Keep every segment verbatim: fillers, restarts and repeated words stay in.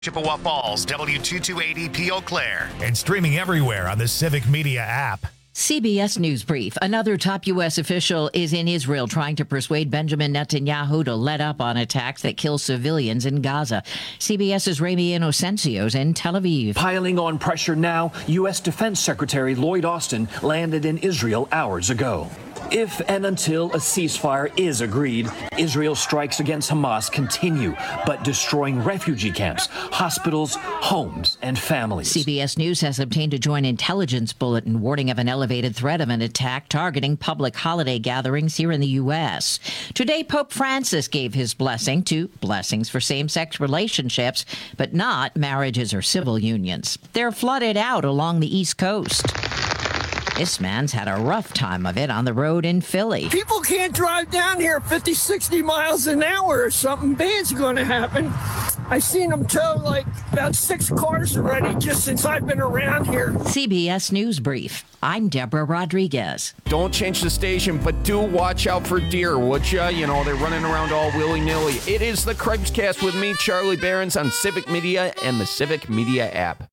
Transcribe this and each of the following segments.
Chippewa Falls, W two two eighty P Eau Claire, and streaming everywhere on the Civic Media app. C B S News Brief. Another top U S official is in Israel trying to persuade Benjamin Netanyahu to let up on attacks that kill civilians in Gaza. CBS's Rami Inocencio's in Tel Aviv. Piling on pressure now, U S Defense Secretary Lloyd Austin landed in Israel hours ago. If and until a ceasefire is agreed, Israel's strikes against Hamas continue, but destroying refugee camps, hospitals, homes, and families. C B S News has obtained a joint intelligence bulletin warning of an elevated threat of an attack targeting public holiday gatherings here in the U S. Today, Pope Francis gave his blessing to blessings for same-sex relationships, but not marriages or civil unions. They're flooded out along the East Coast. This man's had a rough time of it on the road in Philly. People can't drive down here fifty, sixty miles an hour or something bad's going to happen. I've seen them tow like about six cars already just since I've been around here. C B S News Brief. I'm Deborah Rodriguez. Don't change the station, but do watch out for deer, would ya? You know, they're running around all willy-nilly. It is the Craig's-Cast with me, Charlie Behrens, on Civic Media and the Civic Media app.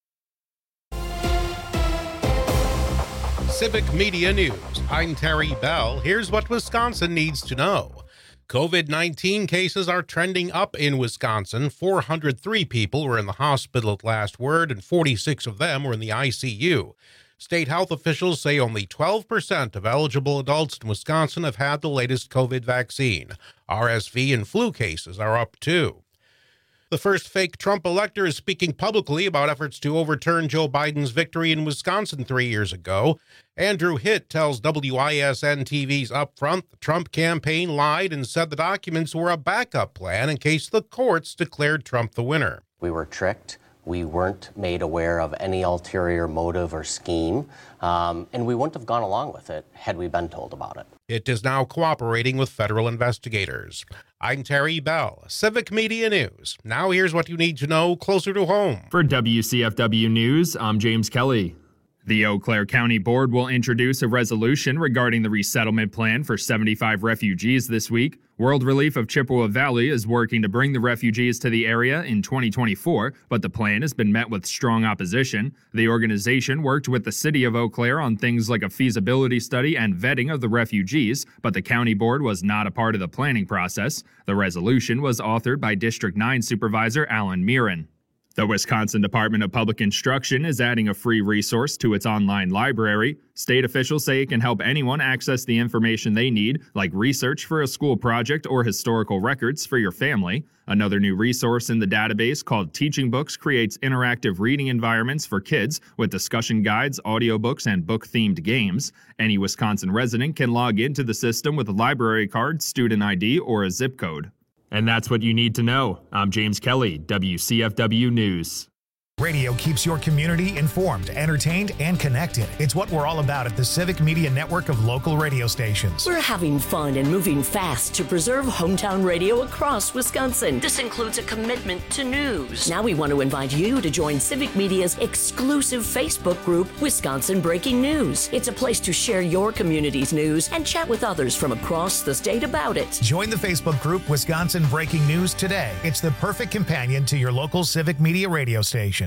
Civic Media News. I'm Terry Bell. Here's what Wisconsin needs to know. COVID nineteen cases are trending up in Wisconsin. four hundred three people were in the hospital at last word, and forty-six of them were in the I C U. State health officials say only twelve percent of eligible adults in Wisconsin have had the latest COVID vaccine. R S V and flu cases are up too. The first fake Trump elector is speaking publicly about efforts to overturn Joe Biden's victory in Wisconsin three years ago. Andrew Hitt tells W I S N T V's Upfront the Trump campaign lied and said the documents were a backup plan in case the courts declared Trump the winner. We were tricked. We weren't made aware of any ulterior motive or scheme, um, and we wouldn't have gone along with it had we been told about it. It is now cooperating with federal investigators. I'm Terry Bell, Civic Media News. Now here's what you need to know closer to home. For W C F W News, I'm James Kelly. The Eau Claire County Board will introduce a resolution regarding the resettlement plan for seventy-five refugees this week. World Relief of Chippewa Valley is working to bring the refugees to the area in twenty twenty-four, but the plan has been met with strong opposition. The organization worked with the city of Eau Claire on things like a feasibility study and vetting of the refugees, but the county board was not a part of the planning process. The resolution was authored by District nine Supervisor Alan Mirren. The Wisconsin Department of Public Instruction is adding a free resource to its online library. State officials say it can help anyone access the information they need, like research for a school project or historical records for your family. Another new resource in the database called Teaching Books creates interactive reading environments for kids with discussion guides, audiobooks, and book-themed games. Any Wisconsin resident can log into the system with a library card, student I D, or a zip code. And that's what you need to know. I'm James Kelly, W C F W News. Radio keeps your community informed, entertained, and connected. It's what we're all about at the Civic Media network of local radio stations. We're having fun and moving fast to preserve hometown radio across Wisconsin. This includes a commitment to news. Now we want to invite you to join Civic Media's exclusive Facebook group, Wisconsin Breaking News. It's a place to share your community's news and chat with others from across the state about it. Join the Facebook group, Wisconsin Breaking News, today. It's the perfect companion to your local Civic Media radio station.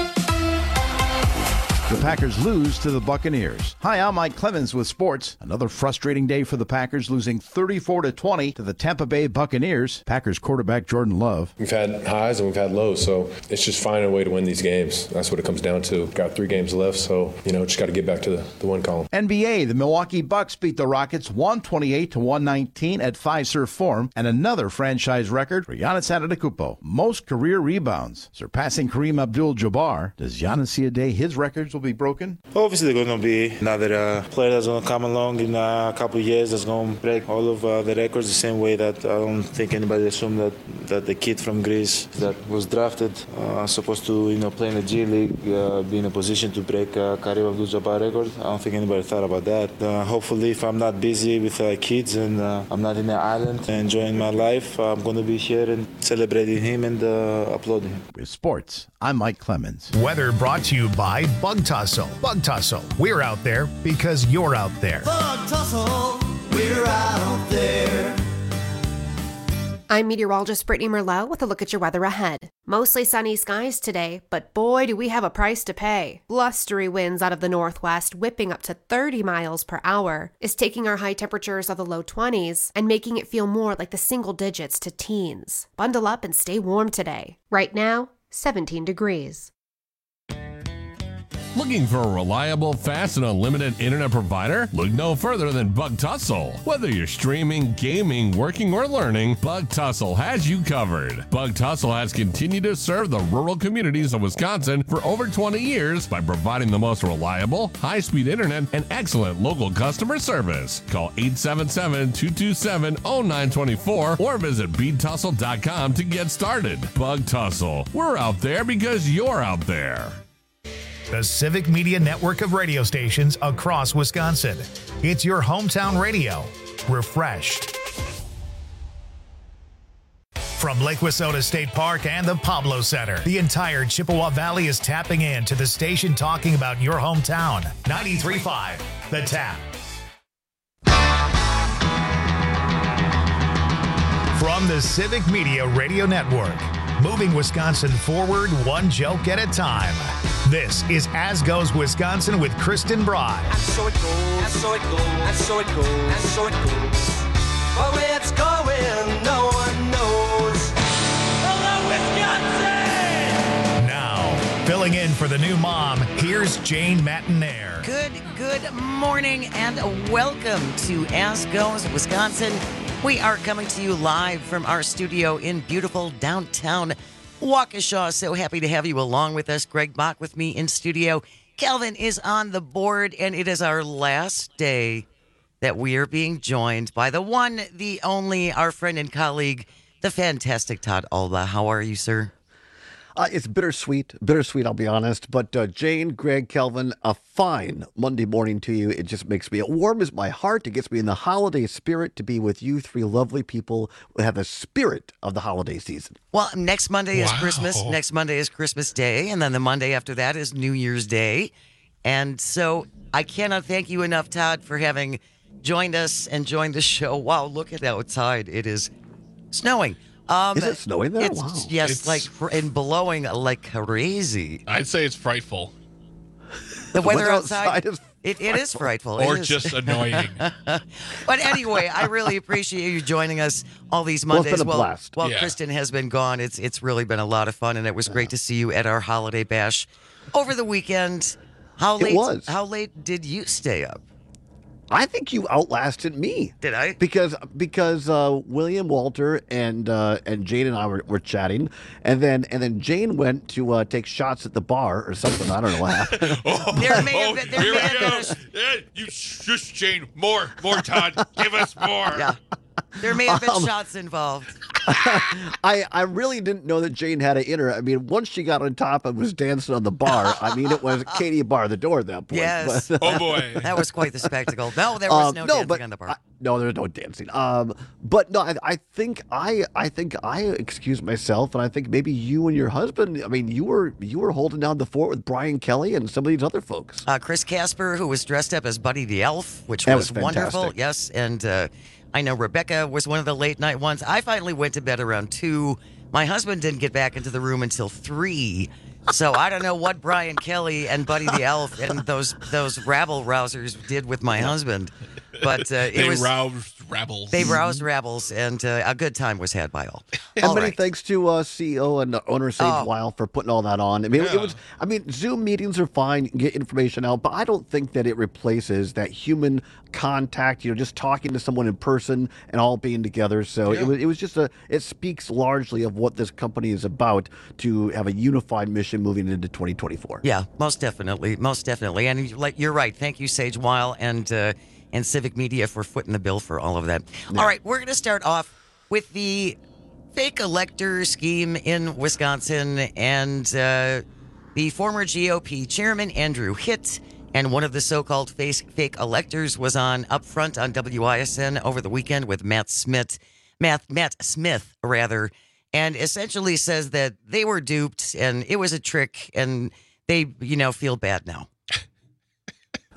The Packers lose to the Buccaneers. Hi, I'm Mike Clemens with sports. Another frustrating day for the Packers, losing thirty-four to twenty to the Tampa Bay Buccaneers. Packers quarterback Jordan Love. We've had highs and we've had lows, so it's just finding a way to win these games. That's what it comes down to. Got three games left, so, you know, just got to get back to the, the win column. N B A, the Milwaukee Bucks beat the Rockets one twenty-eight to one nineteen at Fiserv Forum, and another franchise record for Giannis Antetokounmpo. Most career rebounds, surpassing Kareem Abdul-Jabbar. Does Giannis see a day his records will be broken? Obviously, there's going to be another uh, player that's going to come along in uh, a couple of years that's going to break all of uh, the records the same way that I don't think anybody assumed that, that the kid from Greece that was drafted uh, supposed to you know play in the G League, uh, be in a position to break uh, Kareem Abdul-Jabbar record. I don't think anybody thought about that. Uh, hopefully, if I'm not busy with uh, kids and uh, I'm not in the island enjoying my life, I'm going to be here and celebrating him and uh, applauding him. With sports, I'm Mike Clemens. Weather brought to you by Bug Tussle. Bug Tussle. We're out there because you're out there. Bug Tussle. We're out there. I'm meteorologist Brittany Merlot with a look at your weather ahead. Mostly sunny skies today, but boy do we have a price to pay. Blustery winds out of the northwest, whipping up to thirty miles per hour, is taking our high temperatures of the low twenties and making it feel more like the single digits to teens. Bundle up and stay warm today. Right now, seventeen degrees. Looking for a reliable, fast, and unlimited internet provider? Look no further than Bug Tussle. Whether you're streaming, gaming, working, or learning, Bug Tussle has you covered. Bug Tussle has continued to serve the rural communities of Wisconsin for over twenty years by providing the most reliable, high-speed internet and excellent local customer service. Call eight seven seven, two two seven, zero nine two four or visit beat tussle dot com to get started. Bug Tussle. We're out there because you're out there. The Civic Media Network of radio stations across Wisconsin. It's your hometown radio, refreshed. From Lake Wissota State Park and the Pablo Center, the entire Chippewa Valley is tapping in to the station talking about your hometown. ninety-three point five, The Tap. From the Civic Media Radio Network, moving Wisconsin forward one joke at a time. This is As Goes Wisconsin with Kristen Bry. And so it goes, and so it goes, and so it goes, and so it goes. But where it's going, no one knows. Hello, Wisconsin! Now, filling in for the new mom, here's Jane Matinaire. Good, good morning and welcome to As Goes Wisconsin. We are coming to you live from our studio in beautiful downtown Waukesha. So happy to have you along with us. Greg Bach with me in studio. Calvin is on the board, and it is our last day that we are being joined by the one, the only, our friend and colleague, the fantastic Todd Alba. How are you, sir? Uh, it's bittersweet, bittersweet, I'll be honest. But uh, Jane, Greg, Kelvin, a fine Monday morning to you. It just makes me, it warms my heart. It gets me in the holiday spirit to be with you three lovely people who have the spirit of the holiday season. Well, next Monday is Wow. Christmas. Next Monday is Christmas Day. And then the Monday after that is New Year's Day. And so I cannot thank you enough, Todd, for having joined us and joined the show. Wow, look at outside. It is snowing. Um, Is it snowing there? It's, Wow. Yes, It's- like fr- and blowing like crazy. I'd say it's frightful. The weather weather outside, outside is it, it is frightful. Or It is. just annoying. But anyway, I really appreciate you joining us all these Well, it's Mondays. been a blast. While Yeah. Kristen has been gone, it's it's really been a lot of fun, and it was great to see you at our holiday bash over the weekend. How It late? was. How late did you stay up? I think you outlasted me. Did I? Because because uh, William Walter and uh, and Jane and I were, were chatting, and then and then Jane went to uh, take shots at the bar or something. I don't know what happened. There may have been. There Here may we have go. been a, Yeah, you shush, Jane. More, more, Todd. Give us more. yeah. There may have been Um, shots involved. I, I really didn't know that Jane had it in her. I mean, once she got on top and was dancing on the bar, I mean, it was Katie bar the door at that point. Yes. But, Oh boy. That was quite the spectacle. No, there was Um, no, no, dancing but on the bar. I- no, there was no dancing. Um, but no, I, I think I, I think I excused myself, and I think maybe you and your husband. I mean, you were you were holding down the fort with Brian Kelly and some of these other folks. Uh, Chris Casper, who was dressed up as Buddy the Elf, which That was, was wonderful. fantastic. Yes, and uh, I know Rebecca was one of the late night ones. I finally went to bed around two. My husband didn't get back into the room until three. So I don't know what Brian Kelly and Buddy the Elf and those those rabble rousers did with my husband, but uh, it They was roused rebels. they roused rabbles, and uh, a good time was had by all. And All many right. thanks to uh, C E O and the owner Sage Oh. Weil for putting all that on. I mean, it Yeah. was. I mean, Zoom meetings are fine, you can get information out, but I don't think that it replaces that human contact. You know, just talking to someone in person and all being together. So Yeah. it was. It was just a. It speaks largely of what this company is about to have a unified mission moving into twenty twenty-four. Yeah, most definitely, most definitely, and you- like you're right. Thank you, Sage Weil and uh, and Civic Media for footing the bill for all of that. All right, we're going to start off with the fake elector scheme in Wisconsin, and uh, the former G O P chairman Andrew Hitt and one of the so-called fake fake electors was on up front on W I S N over the weekend with Matt Smith, Matt Matt Smith rather, and essentially says that they were duped and it was a trick and they, you know, feel bad now.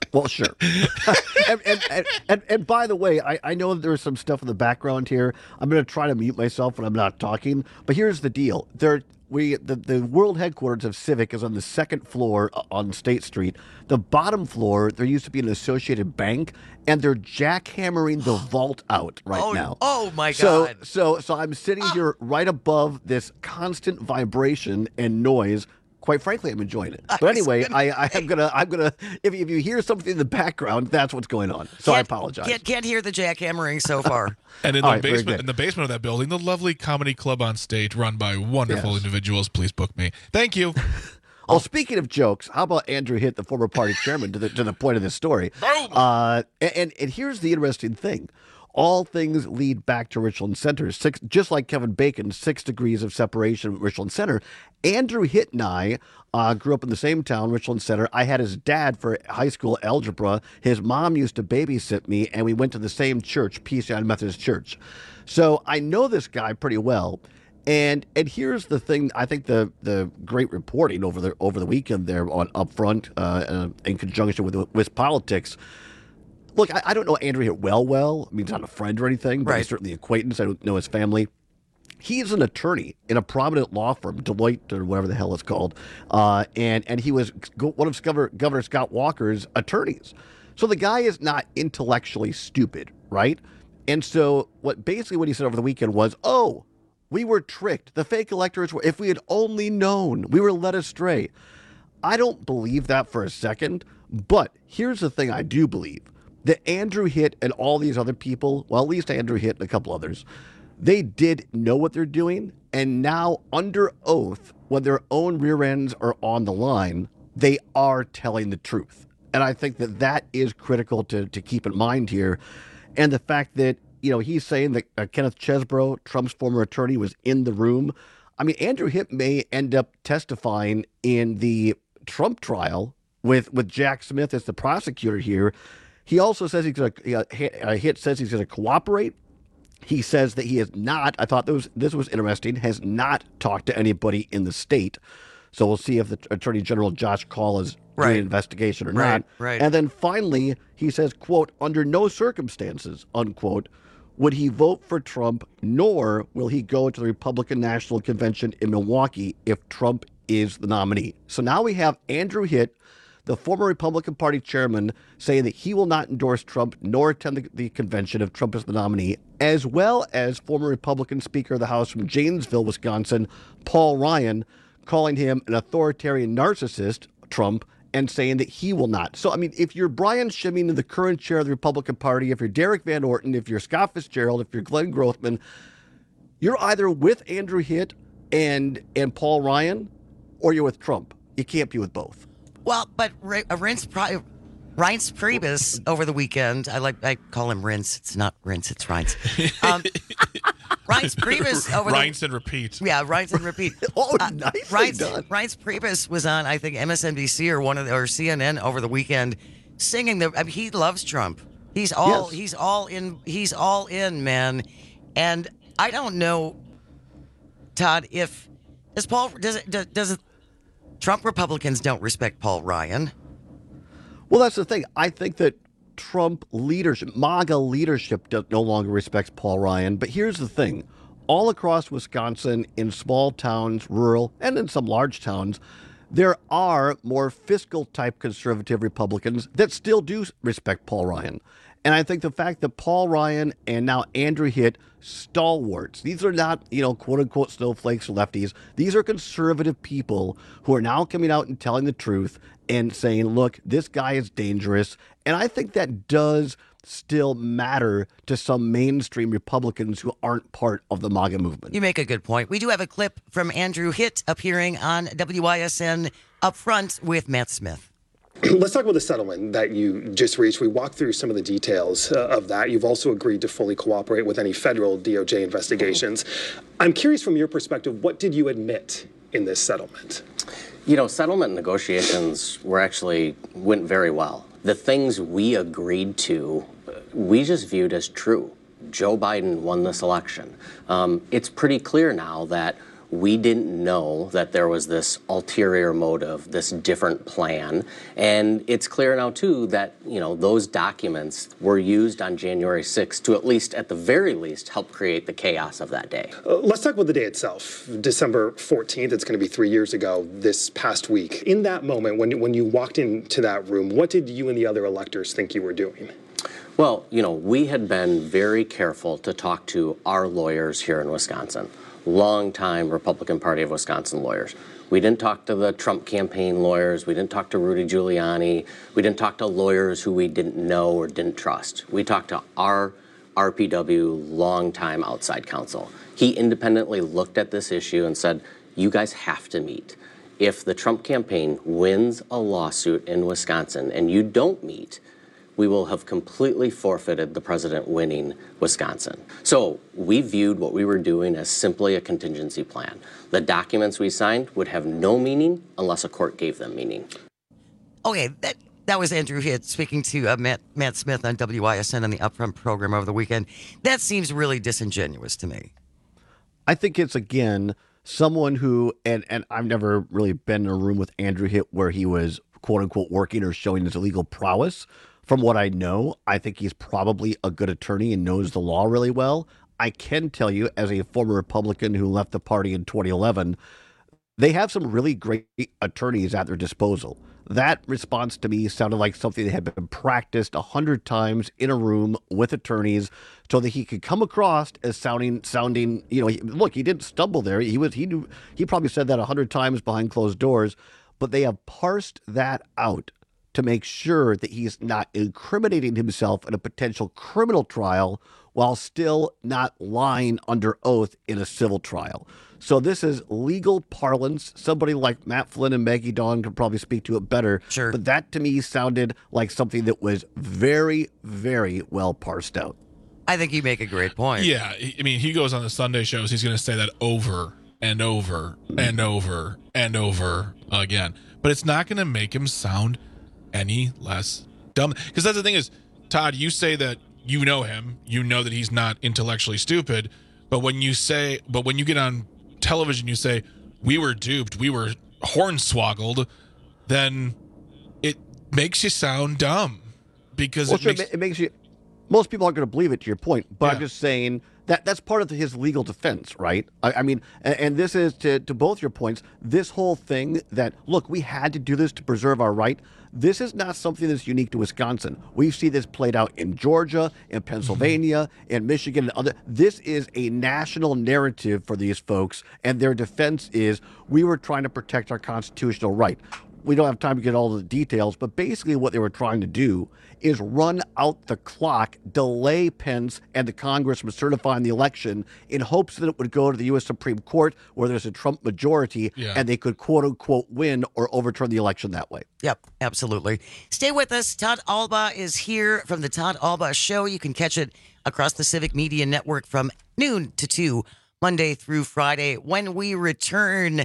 Well, sure. and, and, and, and, and by the way, I, I know there's some stuff in the background here. I'm going to try to mute myself when I'm not talking. But here's the deal. There, we the, the world headquarters of Civic is on the second floor on State Street. The bottom floor, there used to be an Associated Bank, and they're jackhammering the vault out right oh, now. Oh, my so, God. So, so I'm sitting here right above this constant vibration and noise. Quite frankly, I'm enjoying it. But anyway, I, I am gonna, I'm gonna. If, if you hear something in the background, that's what's going on. So I apologize. Can't, can't hear the jackhammering so far. And in All the right, very basement, good. in the basement of that building, the lovely comedy club on stage, run by wonderful Yes. individuals. Please book me. Thank you. Oh, speaking of jokes, how about Andrew Hitt, the former party chairman, to the to the point of this story? Uh, and and here's the interesting thing. All things lead back to Richland Center. Six, just like Kevin Bacon, six degrees of separation with Richland Center. Andrew Hitt and I uh, grew up in the same town, Richland Center. I had his dad for high school algebra. His mom used to babysit me, and we went to the same church, Peace United Methodist Church. So I know this guy pretty well. And and here's the thing. I think the the great reporting over the over the weekend there on Upfront uh, in conjunction with with politics. Look, I, I don't know Andrew Hitt well, well. I mean, he's not a friend or anything, but Right. he's certainly an acquaintance. I don't know his family. He's an attorney in a prominent law firm, Deloitte or whatever the hell it's called, uh, and and he was one of Governor, Governor Scott Walker's attorneys. So the guy is not intellectually stupid, right? And so what basically what he said over the weekend was, oh, we were tricked. The fake electors were, if we had only known, we were led astray. I don't believe that for a second, but here's the thing I do believe. That Andrew Hitt and all these other people, well, at least Andrew Hitt and a couple others, they did know what they're doing, and now under oath, when their own rear ends are on the line, they are telling the truth. And I think that that is critical to, to keep in mind here. And the fact that, you know, he's saying that uh, Kenneth Chesbrough, Trump's former attorney, was in the room. I mean, Andrew Hitt may end up testifying in the Trump trial with, with Jack Smith as the prosecutor here. He also says he's going to, uh, Hitt says he's going to cooperate. He says that he has not, I thought this was, this was interesting, has not talked to anybody in the state. So we'll see if the Attorney General Josh Kaul is Right. doing an investigation or Right, not. right. And then finally, he says, quote, under no circumstances, unquote, would he vote for Trump, nor will he go to the Republican National Convention in Milwaukee if Trump is the nominee. So now we have Andrew Hitt, the former Republican Party chairman, saying that he will not endorse Trump nor attend the, the convention if Trump is the nominee, as well as former Republican Speaker of the House from Janesville, Wisconsin, Paul Ryan, calling him an authoritarian narcissist, Trump, and saying that he will not. So, I mean, if you're Brian Shimeen, the current chair of the Republican Party, if you're Derek Van Orton, if you're Scott Fitzgerald, if you're Glenn Grothman, you're either with Andrew Hitt and, and Paul Ryan, or you're with Trump. You can't be with both. Well, but R- uh, Reince, Pri- Reince Priebus over the weekend, I like I call him Rince. It's not Rince, it's Reince. Um, Reince Priebus over Reince the and repeat. Yeah, Reince and repeat. oh, uh, nicely Reince, done. Reince Priebus was on, I think, M S N B C or one of the, or C N N over the weekend, singing the. I mean, he loves Trump. He's all Yes. he's all in. He's all in, man. And I don't know, Todd, if does Paul does it does, does it, Trump Republicans don't respect Paul Ryan. Well, that's the thing. I think that Trump leadership, MAGA leadership, do- no longer respects Paul Ryan. But here's the thing. All across Wisconsin, in small towns, rural, and in some large towns, there are more fiscal-type conservative Republicans that still do respect Paul Ryan. And I think the fact that Paul Ryan and now Andrew Hitt, stalwarts, these are not, you know, quote-unquote snowflakes or lefties. These are conservative people who are now coming out and telling the truth and saying, look, this guy is dangerous. And I think that does still matter to some mainstream Republicans who aren't part of the MAGA movement. You make a good point. We do have a clip from Andrew Hitt appearing on W I S N Up Front with Matt Smith. Let's talk about the settlement that you just reached. We walked through some of the details uh, of that. You've also agreed to fully cooperate with any federal D O J investigations. I'm curious from your perspective, what did you admit in this settlement? You know, settlement negotiations were actually went very well. The things we agreed to, we just viewed as true. Joe Biden won this election. Um, it's pretty clear now that We didn't know that there was this ulterior motive, this different plan. And it's clear now, too, that, you know, those documents were used on January sixth to at least, at the very least, help create the chaos of that day. Uh, let's talk about the day itself. December fourteenth, it's going to be three years ago this past week. In that moment, when, when you walked into that room, what did you and the other electors think you were doing? Well, you know, we had been very careful to talk to our lawyers here in Wisconsin. Longtime Republican Party of Wisconsin lawyers. We didn't talk to the Trump campaign lawyers. We didn't talk to Rudy Giuliani. We didn't talk to lawyers who we didn't know or didn't trust. We talked to our R P W longtime outside counsel. He independently looked at this issue and said, you guys have to meet. If the Trump campaign wins a lawsuit in Wisconsin and you don't meet, we will have completely forfeited the president winning Wisconsin. So we viewed what we were doing as simply a contingency plan. The documents we signed would have no meaning unless a court gave them meaning. Okay, that that was Andrew Hitt speaking to uh, Matt, Matt Smith on W I S N on the Upfront program over the weekend. That seems really disingenuous to me. I think it's, again, someone who, and, and I've never really been in a room with Andrew Hitt where he was, quote unquote, working or showing his legal prowess. From what I know, I think he's probably a good attorney and knows the law really well. I can tell you, as a former Republican who left the party in twenty eleven, they have some really great attorneys at their disposal. That response to me sounded like something that had been practiced a hundred times in a room with attorneys so that he could come across as sounding, sounding, you know, he, look, he didn't stumble there. He was, he knew, he probably said that a hundred times behind closed doors, but they have parsed that out to make sure that he's not incriminating himself in a potential criminal trial while still not lying under oath in a civil trial. So this is legal parlance. Somebody like Matt Flynn and Maggie Dawn could probably speak to it better. Sure. But that to me sounded like something that was very, very well parsed out. I think you make a great point. Yeah, I mean, he goes on the Sunday shows, he's going to say that over and over and over and over again. But it's not going to make him sound any less dumb. Because that's the thing is, Todd, you say that you know him, you know that he's not intellectually stupid, but when you say, but when you get on television, you say, we were duped, we were hornswoggled, then it makes you sound dumb. Because well, it, sure, makes, it makes you, most people aren't going to believe it, to your point, but Yeah. I'm just saying that that's part of his legal defense, right? I, I mean, and, and this is to, to both your points, this whole thing that, look, we had to do this to preserve our right. This is not something that's unique to Wisconsin. We see this played out in Georgia, in Pennsylvania, in Michigan, and other. This is a national narrative for these folks, and their defense is we were trying to protect our constitutional right. We don't have time to get all the details, but basically what they were trying to do is run out the clock, delay Pence and the Congress from certifying the election in hopes that it would go to the U S Supreme Court where there's a Trump majority Yeah. and they could quote unquote win or overturn the election that way. Yep, absolutely. Stay with us. Todd Alba is here from the Todd Alba Show. You can catch it across the Civic Media Network from noon to two, Monday through Friday. When we return,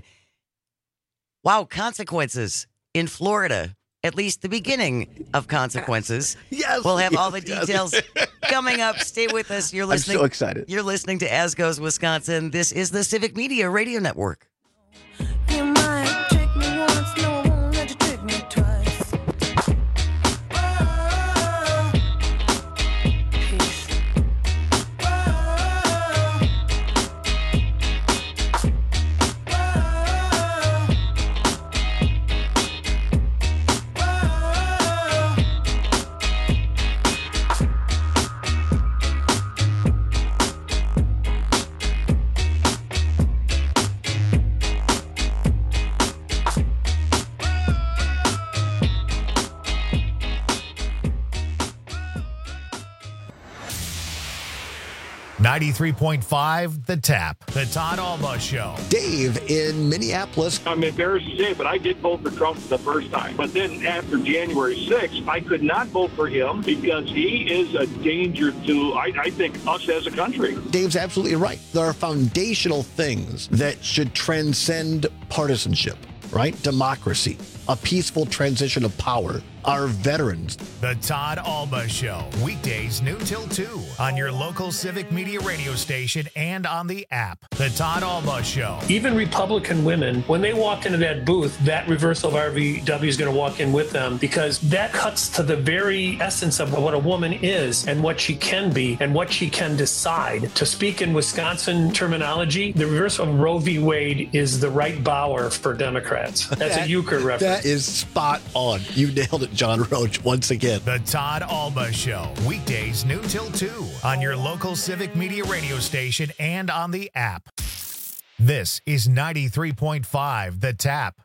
wow, consequences in Florida. At least the beginning of consequences. Yes. We'll have all the yes, details yes. coming up. Stay with us. You're I'm listening. so excited. You're listening to As Goes Wisconsin. This is the Civic Media Radio Network. You might trick me once, no, I won't let you trick me twice. Oh, peace. ninety-three point five The Tap, The Todd Alba Show. Dave in Minneapolis. I'm embarrassed to say it, but I did vote for Trump the first time. But then after January sixth, I could not vote for him because he is a danger to, I, I think, us as a country. Dave's absolutely right. There are foundational things that should transcend partisanship, right? Democracy. a peaceful transition of power. Our veterans. The Todd Alba Show, weekdays noon till two on your local Civic Media radio station and on the app. The Todd Alba Show. Even Republican women, when they walk into that booth, that reversal of R V W is going to walk in with them, because that cuts to the very essence of what a woman is and what she can be and what she can decide. To speak in Wisconsin terminology, the reversal of Roe v. Wade is the right Bauer for Democrats. That's That- a euchre reference. That is spot on. You nailed it, John Roach, once again. The Todd Alba Show, weekdays noon till two on your local Civic Media radio station and on the app. This is ninety-three point five The Tap.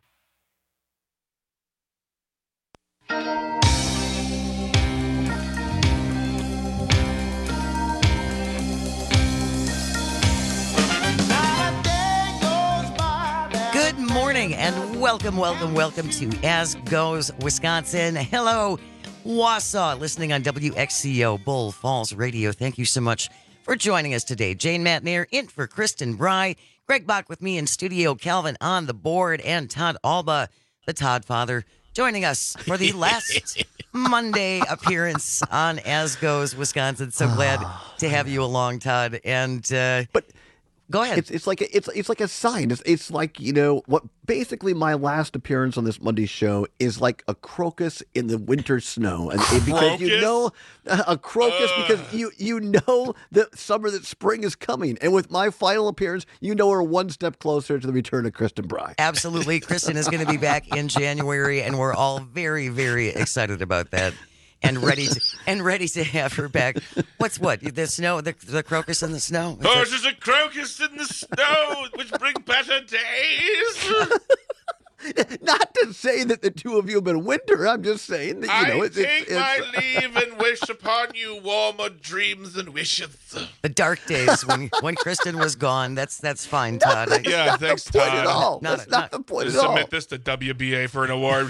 Good morning and welcome, welcome, welcome to As Goes Wisconsin. Hello, Wausau, listening on W X C O Bull Falls Radio. Thank you so much for joining us today. Jane Matnier in for Kristen Bry, Greg Bach with me in studio, Calvin on the board, and Todd Alba, the Todd father, joining us for the last Monday appearance on As Goes Wisconsin. So glad to have you along, Todd. And uh, but go ahead. It's it's like a, it's it's like a sign. It's it's like, you know, what basically my last appearance on this Monday show is like a crocus in the winter snow, and and because you Crocus? know a crocus because you you know that summer, that spring is coming, and with my final appearance, you know we're one step closer to the return of Kristen Bry. Absolutely. Kristen is going to be back in January, and we're all very, very excited about that. And ready to and ready to have her back. What's what? The snow, the, the crocus in the snow? Is Oh, that- it's just a crocus in the snow, which bring better days. Not to say that the two of you have been winter. I'm just saying that, you know, I it's, it's, take it's my leave and wish upon you warmer dreams and wishes. The dark days when when Kristen was gone. That's that's fine, Todd. I- Yeah, thanks, Todd. That's not the point at Submit all. this to W B A for an award.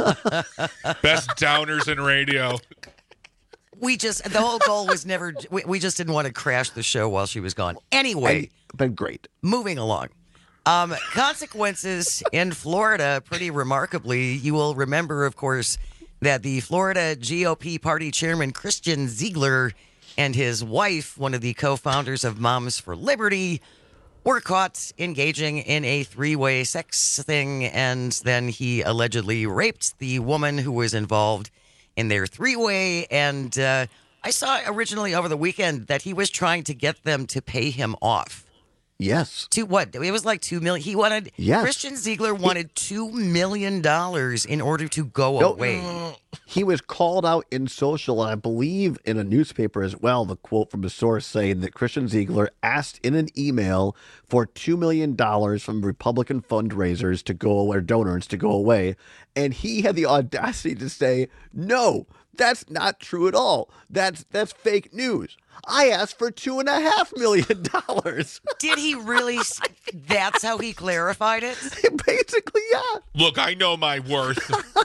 Best downers in radio. We just the whole goal was never. We, we just didn't want to crash the show while she was gone. Anyway, been great. Moving along. Um, consequences in Florida, pretty remarkably. You will remember, of course, that the Florida G O P party chairman, Christian Ziegler, and his wife, one of the co-founders of Moms for Liberty, were caught engaging in a three-way sex thing, and then he allegedly raped the woman who was involved in their three-way. And uh, I saw originally over the weekend that he was trying to get them to pay him off. Yes. To what? It was like two million. He wanted. Yes. Christian Ziegler wanted two million dollars in order to go No, away. He was called out in social, and I believe in a newspaper as well, the quote from a source saying that Christian Ziegler asked in an email for two million dollars from Republican fundraisers to go away, or donors to go away. And he had the audacity to say, no, that's not true at all. That's that's fake news. I asked for two and a half million dollars. Did he really? s- That's how he clarified it? Basically, yeah. Look, I know my worth.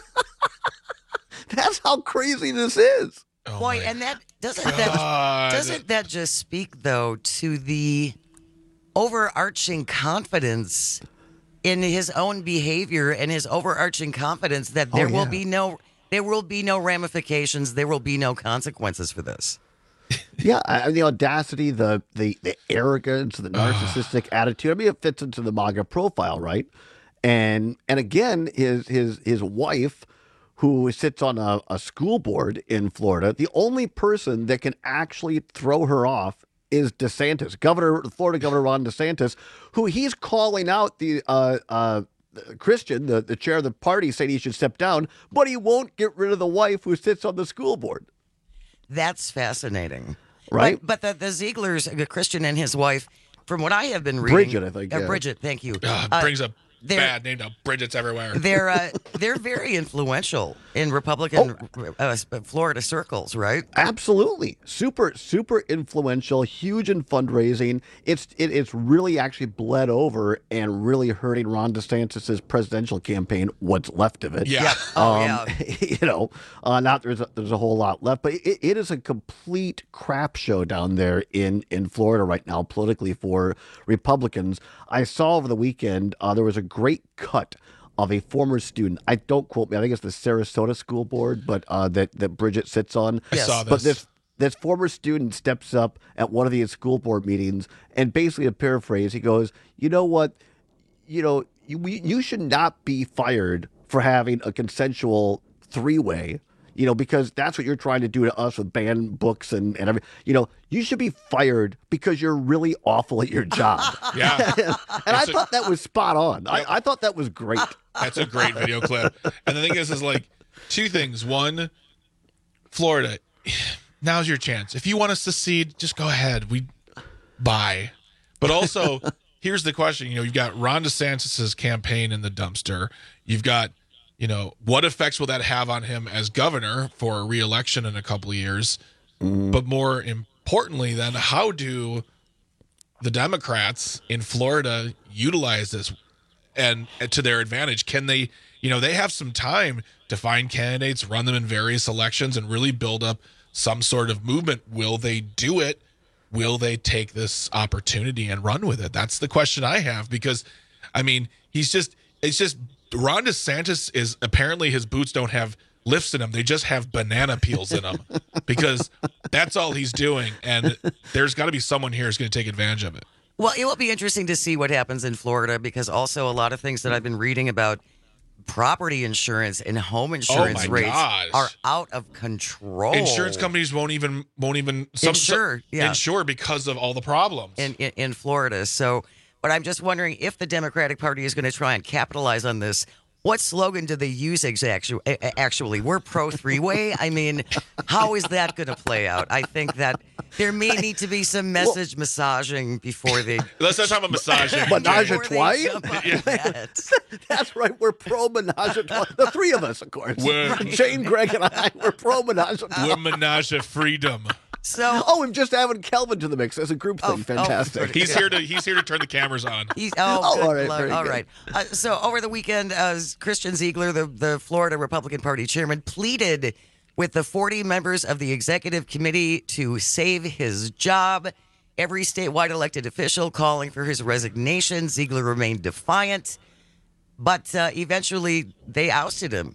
That's how crazy this is. Boy, and that doesn't God. that doesn't that just speak though to the overarching confidence in his own behavior and his overarching confidence that there Oh, will yeah. be no there will be no ramifications, there will be no consequences for this. Yeah, I mean, the audacity, the the the arrogance, the narcissistic attitude. I mean, it fits into the MAGA profile, right? And and again, his his his wife, who sits on a, a school board in Florida, the only person that can actually throw her off is DeSantis, Governor, Florida Governor Ron DeSantis, who he's calling out the uh, uh, Christian, the, the chair of the party, saying he should step down, but he won't get rid of the wife who sits on the school board. That's fascinating. Right? But, but the, the Zieglers, uh, Christian and his wife, from what I have been reading. Bridget, I think, Uh, yeah. Bridget, thank you. Ugh, Uh, brings a they're- bad name to Bridget's everywhere. They're uh, they're very influential in Republican uh, Florida circles, right? Absolutely, super super influential, huge in fundraising. It's it, it's really actually bled over and really hurting Ron DeSantis's presidential campaign. What's left of it? Yeah. Yeah. Oh, um, yeah. You know, uh, not there's a, there's a whole lot left, but it, it is a complete crap show down there in in Florida right now politically for Republicans. I saw over the weekend uh, there was a great cut of a former student. I don't quote me. I think it's the Sarasota School Board, but uh, that that Bridget sits on. I saw this. But this this former student steps up at one of these school board meetings and basically, to paraphrase, he goes, "You know what? You know, you we, you should not be fired for having a consensual three-way." You know, because that's what you're trying to do to us with banned books and, and everything. You know, you should be fired because you're really awful at your job. Yeah. and I a- thought that was spot on. I, I thought that was great. That's a great video clip. And the thing is, is like two things. One, Florida, now's your chance. If you want to secede, just go ahead. We bye. But also, here's the question. You know, you've got Ron DeSantis' campaign in the dumpster. You've got, you know, what effects will that have on him as governor for a re-election in a couple of years? Mm-hmm. But more importantly, then, how do the Democrats in Florida utilize this and, and to their advantage? Can they, you know, they have some time to find candidates, run them in various elections, and really build up some sort of movement. Will they do it? Will they take this opportunity and run with it? That's the question I have, because, I mean, he's just, it's just, Ron DeSantis is apparently his boots don't have lifts in them. They just have banana peels in them because that's all he's doing. And there's got to be someone here who's going to take advantage of it. Well, it will be interesting to see what happens in Florida, because also a lot of things that I've been reading about property insurance and home insurance Oh my rates gosh. are out of control. Insurance companies won't even won't even some, insure, yeah. insure because of all the problems in, in in Florida. So, but I'm just wondering if the Democratic Party is going to try and capitalize on this. What slogan do they use exactly? Actually, we're pro three-way. I mean, how is that going to play out? I think that there may need to be some message massaging before they. Let's not talk about massaging. Menage a trois? Yeah. That's right. We're pro menage a trois. The three of us, of course. We're- Jane, Greg, and I. We're pro menage a trois. We're menage a freedom. So, oh, we've just added Kelvin to the mix as a group thing. Oh, Fantastic. oh, He's here to he's here to turn the cameras on. He's, oh, Oh, good all right, Lord. very all good. right. Uh, so over the weekend, uh, Christian Ziegler, the, the Florida Republican Party chairman, pleaded with the forty members of the executive committee to save his job. Every statewide elected official calling for his resignation. Ziegler remained defiant, but uh, eventually they ousted him.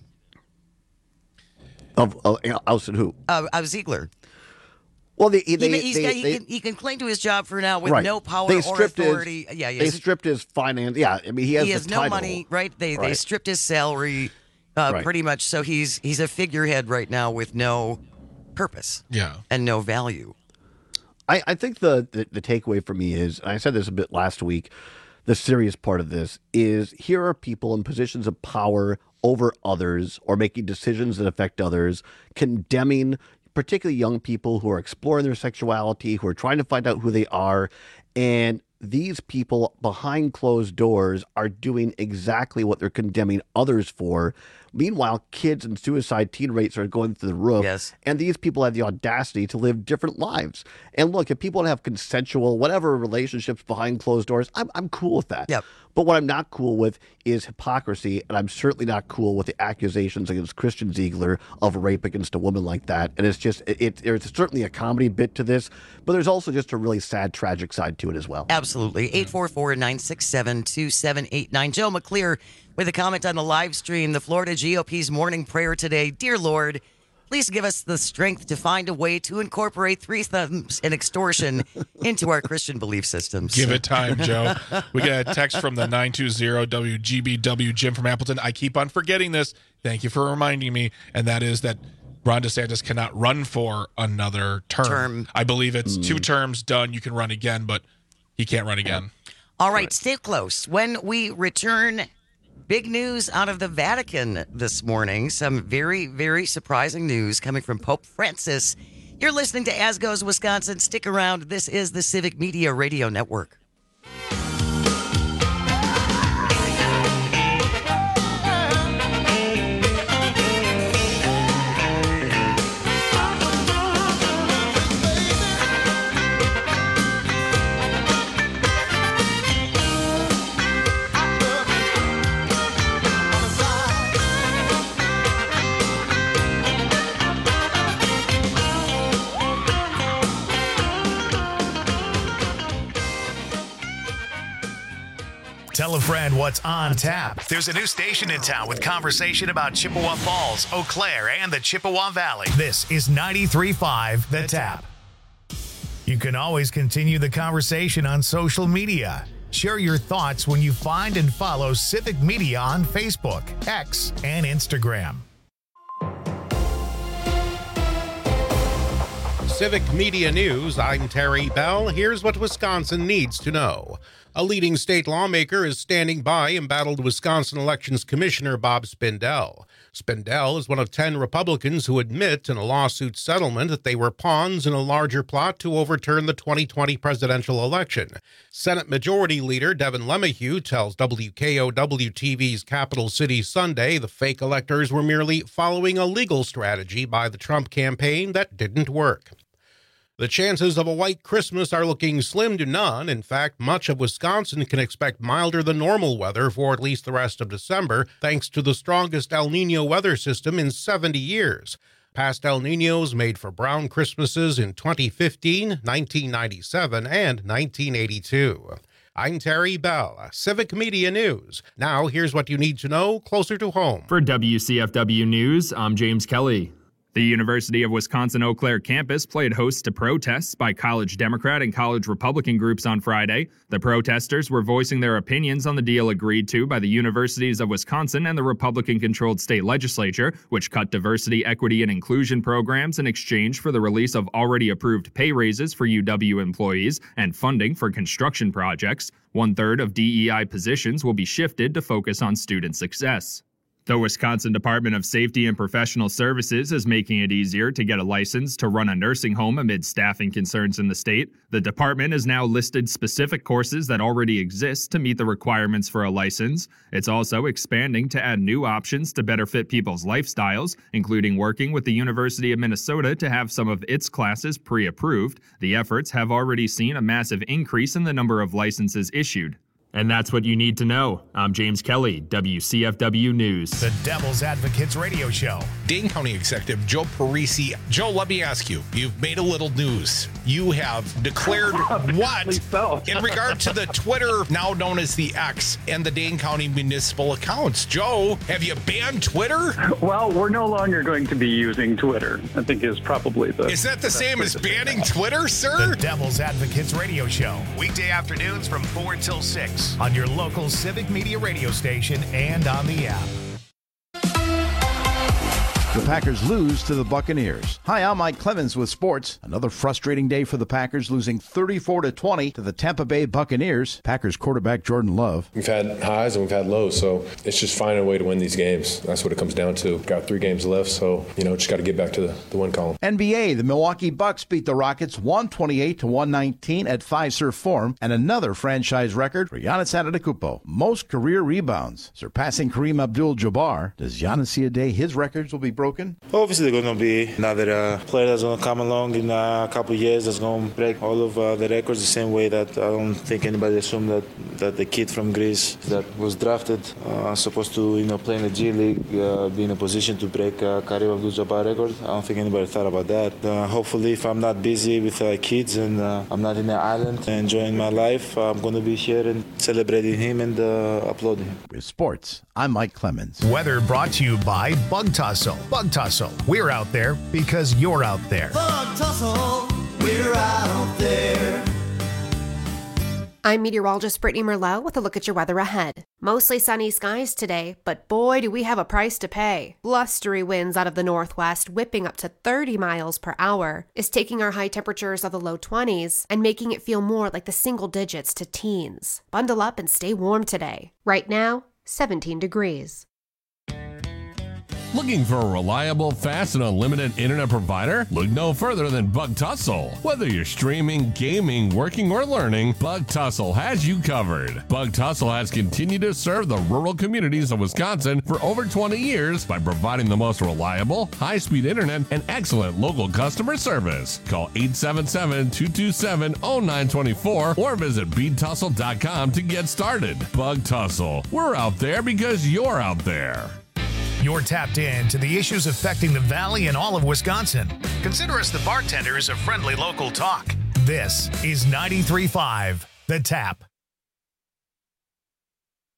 Of, of ousted who? Uh, of Ziegler. Well, they, they, he, he's they, got, he, they- can, he can cling to his job for now with right. no power They or stripped his- authority. yeah, yeah. They stripped his finance. Yeah, I mean, he has, he the has no title. money, right? They they Right. stripped his salary, uh, Right. pretty much. So he's he's a figurehead right now with no purpose Yeah. and no value. I, I think the, the, the takeaway for me is, and I said this a bit last week, the serious part of this is here are people in positions of power over others or making decisions that affect others, condemning particularly young people who are exploring their sexuality, who are trying to find out who they are. And these people behind closed doors are doing exactly what they're condemning others for. Meanwhile, kids and suicide teen rates are going through the roof. Yes. And these people have the audacity to live different lives. And look, if people have consensual, whatever relationships behind closed doors, I'm, I'm cool with that. Yep. But what I'm not cool with is hypocrisy. And I'm certainly not cool with the accusations against Christian Ziegler of rape against a woman like that. And it's just, it, it, there's certainly a comedy bit to this, but there's also just a really sad, tragic side to it as well. Absolutely. eight four four, nine six seven, two seven eight nine. Joe McClear with a comment on the live stream. The Florida G O P's morning prayer today. Dear Lord, please give us the strength to find a way to incorporate threesomes and extortion into our Christian belief systems. Give it time, Joe. We got a text from the nine two zero W G B W Jim from Appleton. I keep on forgetting this. Thank you for reminding me. And that is that Ron DeSantis cannot run for another term. Term. I believe it's Mm. two terms done. You can run again, but he can't run again. All right, stay close. When we return, big news out of the Vatican this morning. Some very, very surprising news coming from Pope Francis. You're listening to As Goes Wisconsin. Stick around. This is the Civic Media Radio Network. a friend what's on tap. There's a new station in town with conversation about Chippewa Falls, Eau Claire, and the Chippewa Valley. This is ninety-three point five The Tap. You can always continue the conversation on social media. Share your thoughts when you find and follow Civic Media on Facebook, X, and Instagram. Civic Media News, I'm Terry Bell. Here's what Wisconsin needs to know. A leading state lawmaker is standing by embattled Wisconsin Elections Commissioner Bob Spindell. Spindell is one of ten Republicans who admit in a lawsuit settlement that they were pawns in a larger plot to overturn the twenty twenty presidential election. Senate Majority Leader Devin LeMahieu tells W K O W T V's Capital City Sunday the fake electors were merely following a legal strategy by the Trump campaign that didn't work. The chances of a white Christmas are looking slim to none. In fact, much of Wisconsin can expect milder than normal weather for at least the rest of December, thanks to the strongest El Niño weather system in seventy years. Past El Niños made for brown Christmases in twenty fifteen, nineteen ninety-seven, and nineteen eighty-two. I'm Terry Bell, Civic Media News. Now, here's what you need to know closer to home. For W C F W News, I'm James Kelly. The University of Wisconsin-Eau Claire campus played host to protests by college Democrat and college Republican groups on Friday. The protesters were voicing their opinions on the deal agreed to by the universities of Wisconsin and the Republican-controlled state legislature, which cut diversity, equity, and inclusion programs in exchange for the release of already approved pay raises for U W employees and funding for construction projects. One-third of D E I positions will be shifted to focus on student success. The Wisconsin Department of Safety and Professional Services is making it easier to get a license to run a nursing home amid staffing concerns in the state. The department has now listed specific courses that already exist to meet the requirements for a license. It's also expanding to add new options to better fit people's lifestyles, including working with the University of Minnesota to have some of its classes pre-approved. The efforts have already seen a massive increase in the number of licenses issued. And that's what you need to know. I'm James Kelly, W C F W News. The Devil's Advocates Radio Show. Dane County Executive Joe Parisi. Joe, let me ask you, you've made a little news. You have declared what so. in regard to the Twitter, now known as the X, and the Dane County municipal accounts. Joe, have you banned Twitter? Well, we're no longer going to be using Twitter, I think is probably the... Is that the same as banning Twitter, sir? The Devil's Advocates Radio Show. Weekday afternoons from four till six on your local Civic Media radio station and on the app. The Packers lose to the Buccaneers. Hi, I'm Mike Clemens with sports. Another frustrating day for the Packers, losing thirty-four to twenty to the Tampa Bay Buccaneers. Packers quarterback Jordan Love. We've had highs and we've had lows, so it's just finding a way to win these games. That's what it comes down to. Got three games left, so, you know, just got to get back to the, the win column. N B A, the Milwaukee Bucks beat the Rockets one twenty-eight to one nineteen at Fiserv Forum, and another franchise record for Giannis Antetokounmpo. Most career rebounds, surpassing Kareem Abdul-Jabbar. Does Giannis see a day his records will be broken? Obviously, there's going to be another uh, player that's going to come along in uh, a couple of years that's going to break all of uh, the records the same way that I don't think anybody assumed that, that the kid from Greece that was drafted, uh, supposed to you know play in the G League, uh, be in a position to break uh, Kareem Abdul-Jabbar record. I don't think anybody thought about that. Uh, hopefully, if I'm not busy with uh, kids and uh, I'm not in the island enjoying my life, I'm going to be here and celebrating him and uh, applauding him. With sports, I'm Mike Clemens. Weather brought to you by Bug Tussle. Bug Tussle. We're out there because you're out there. Bug Tussle. We're out there. I'm meteorologist Brittany Merlot with a look at your weather ahead. Mostly sunny skies today, but boy, do we have a price to pay. Blustery winds out of the northwest, whipping up to thirty miles per hour, is taking our high temperatures of the low twenties and making it feel more like the single digits to teens. Bundle up and stay warm today. Right now, seventeen degrees. Looking for a reliable, fast, and unlimited internet provider? Look no further than Bug Tussle. Whether you're streaming, gaming, working, or learning, Bug Tussle has you covered. Bug Tussle has continued to serve the rural communities of Wisconsin for over twenty years by providing the most reliable, high-speed internet and excellent local customer service. Call eight seven seven, two two seven, zero nine two four or visit bead tussle dot com to get started. Bug Tussle. We're out there because you're out there. You're tapped in to the issues affecting the Valley and all of Wisconsin. Consider us the bartenders of friendly local talk. This is ninety-three point five The Tap.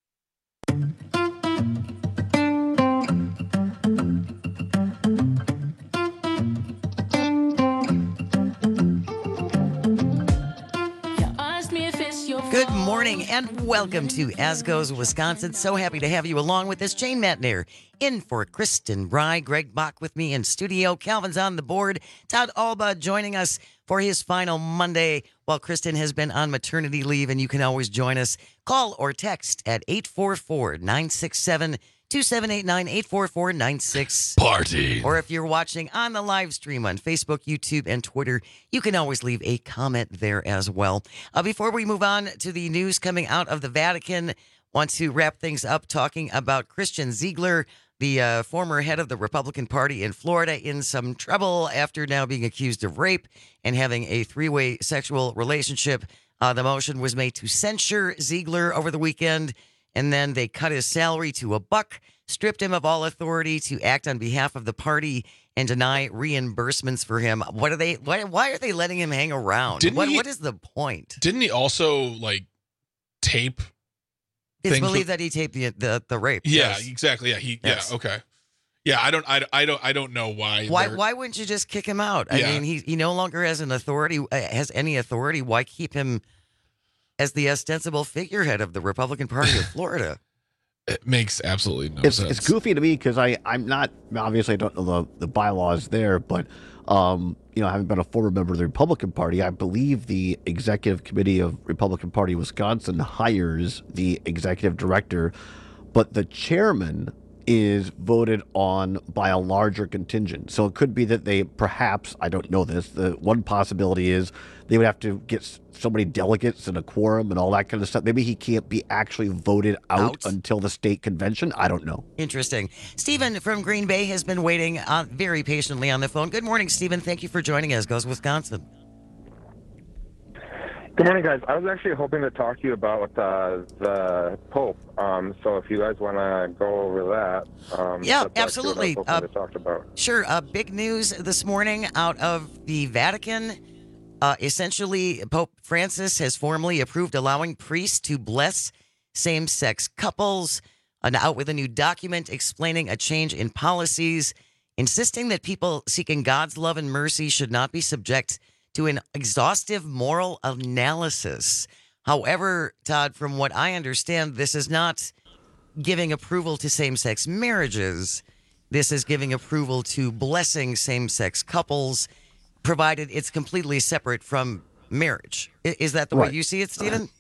morning and welcome to As Goes Wisconsin. So happy to have you along with us. Jane Matner in for Kristen Rye. Greg Bach with me in studio. Calvin's on the board. Todd Alba joining us for his final Monday while Kristen has been on maternity leave. And you can always join us. Call or text at eight four four, nine six seven, two seven eight nine, eight four four, nine six. Party. Or if you're watching on the live stream on Facebook, YouTube, and Twitter, you can always leave a comment there as well. Uh, before we move on to the news coming out of the Vatican, want to wrap things up talking about Christian Ziegler, the uh, former head of the Republican Party in Florida, in some trouble after now being accused of rape and having a three-way sexual relationship. Uh, the motion was made to censure Ziegler over the weekend, and then they cut his salary to a buck, stripped him of all authority to act on behalf of the party, and deny reimbursements for him. What are they? Why, why are they letting him hang around? Didn't What, he- what is the point? Didn't he also like tape? It's things believed with- that he taped the the, the rape. Yeah, yes. exactly. Yeah, he. Yes. Yeah, okay. Yeah, I don't. I, I don't. I don't know why. Why they're- why wouldn't you just kick him out? I Yeah. mean, he he no longer has an authority, uh, has any authority. Why keep him as the ostensible figurehead of the Republican Party of Florida? It makes absolutely no it's, sense. it's goofy to me because I I'm not obviously I don't know the, the bylaws there, but um, you know, having been a former member of the Republican Party, I believe the executive committee of Republican Party Wisconsin hires the executive director, but the chairman is voted on by a larger contingent. So it could be that they perhaps, I don't know this, the one possibility is they would have to get s- so many delegates and a quorum and all that kind of stuff. Maybe he can't be actually voted out, Out? until the state convention. I don't know. Interesting. Stephen from Green Bay has been waiting uh, very patiently on the phone. Good morning, Stephen. Thank you for joining us. Goes Wisconsin. Good morning, guys. I was actually hoping to talk to you about uh, the Pope. Um, so if you guys want to go over that, um, Yeah, that's actually absolutely. What I was hoping Uh, to talk about. Sure. Uh, big news this morning out of the Vatican. Uh, essentially, Pope Francis has formally approved allowing priests to bless same-sex couples. And out with a new document explaining a change in policies, insisting that people seeking God's love and mercy should not be subject to an exhaustive moral analysis. However, Todd, from what I understand, this is not giving approval to same-sex marriages. This is giving approval to blessing same-sex couples, provided it's completely separate from marriage. I- Is that the way Right. you see it, Stephen?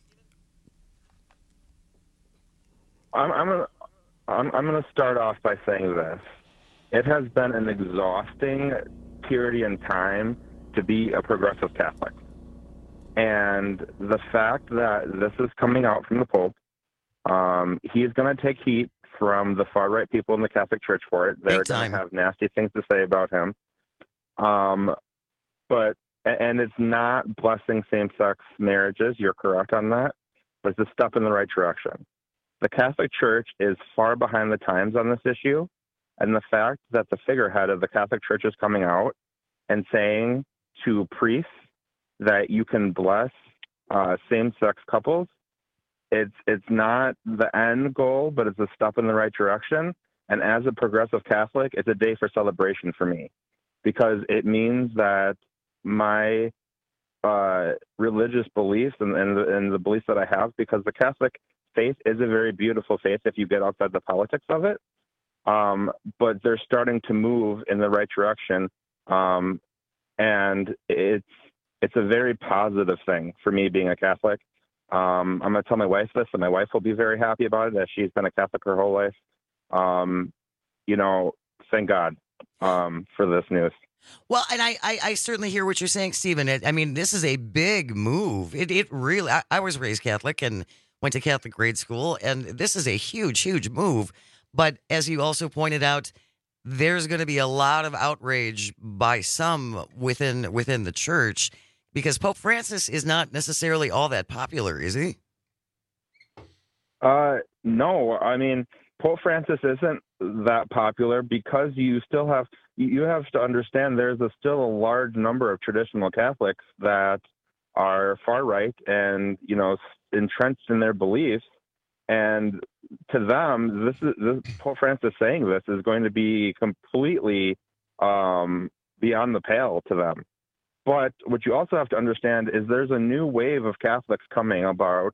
I'm, I'm gonna I'm, I'm gonna start off by saying this. It has been an exhausting period in time to be a progressive Catholic, and the fact that this is coming out from the Pope, um, he's going to take heat from the far right people in the Catholic Church for it. They're going to have nasty things to say about him. Um, but and it's not blessing same-sex marriages. You're correct on that, but it's a step in the right direction. The Catholic Church is far behind the times on this issue, and the fact that the figurehead of the Catholic Church is coming out and saying to priests that you can bless uh, same-sex couples, it's it's not the end goal, but it's a step in the right direction. And as a progressive Catholic, it's a day for celebration for me, because it means that my uh, religious beliefs and, and, the, and the beliefs that I have, because the Catholic faith is a very beautiful faith if you get outside the politics of it, um, but they're starting to move in the right direction, um, and it's it's a very positive thing for me being a Catholic. Um, I'm going to tell my wife this, and my wife will be very happy about it, as she's been a Catholic her whole life. Um, you know, thank God um, for this news. Well, and I, I, I certainly hear what you're saying, Stephen. It, I mean, this is a big move. It, it really. I, I was raised Catholic and went to Catholic grade school, and this is a huge, huge move. But as you also pointed out, there's going to be a lot of outrage by some within within the church, because Pope Francis is not necessarily all that popular, is he? Uh, no, I mean, Pope Francis isn't that popular because you still have you have to understand there's a, still a large number of traditional Catholics that are far right and, you know, entrenched in their beliefs. And to them, this is this, Pope Francis saying this is going to be completely um, beyond the pale to them. But what you also have to understand is there's a new wave of Catholics coming about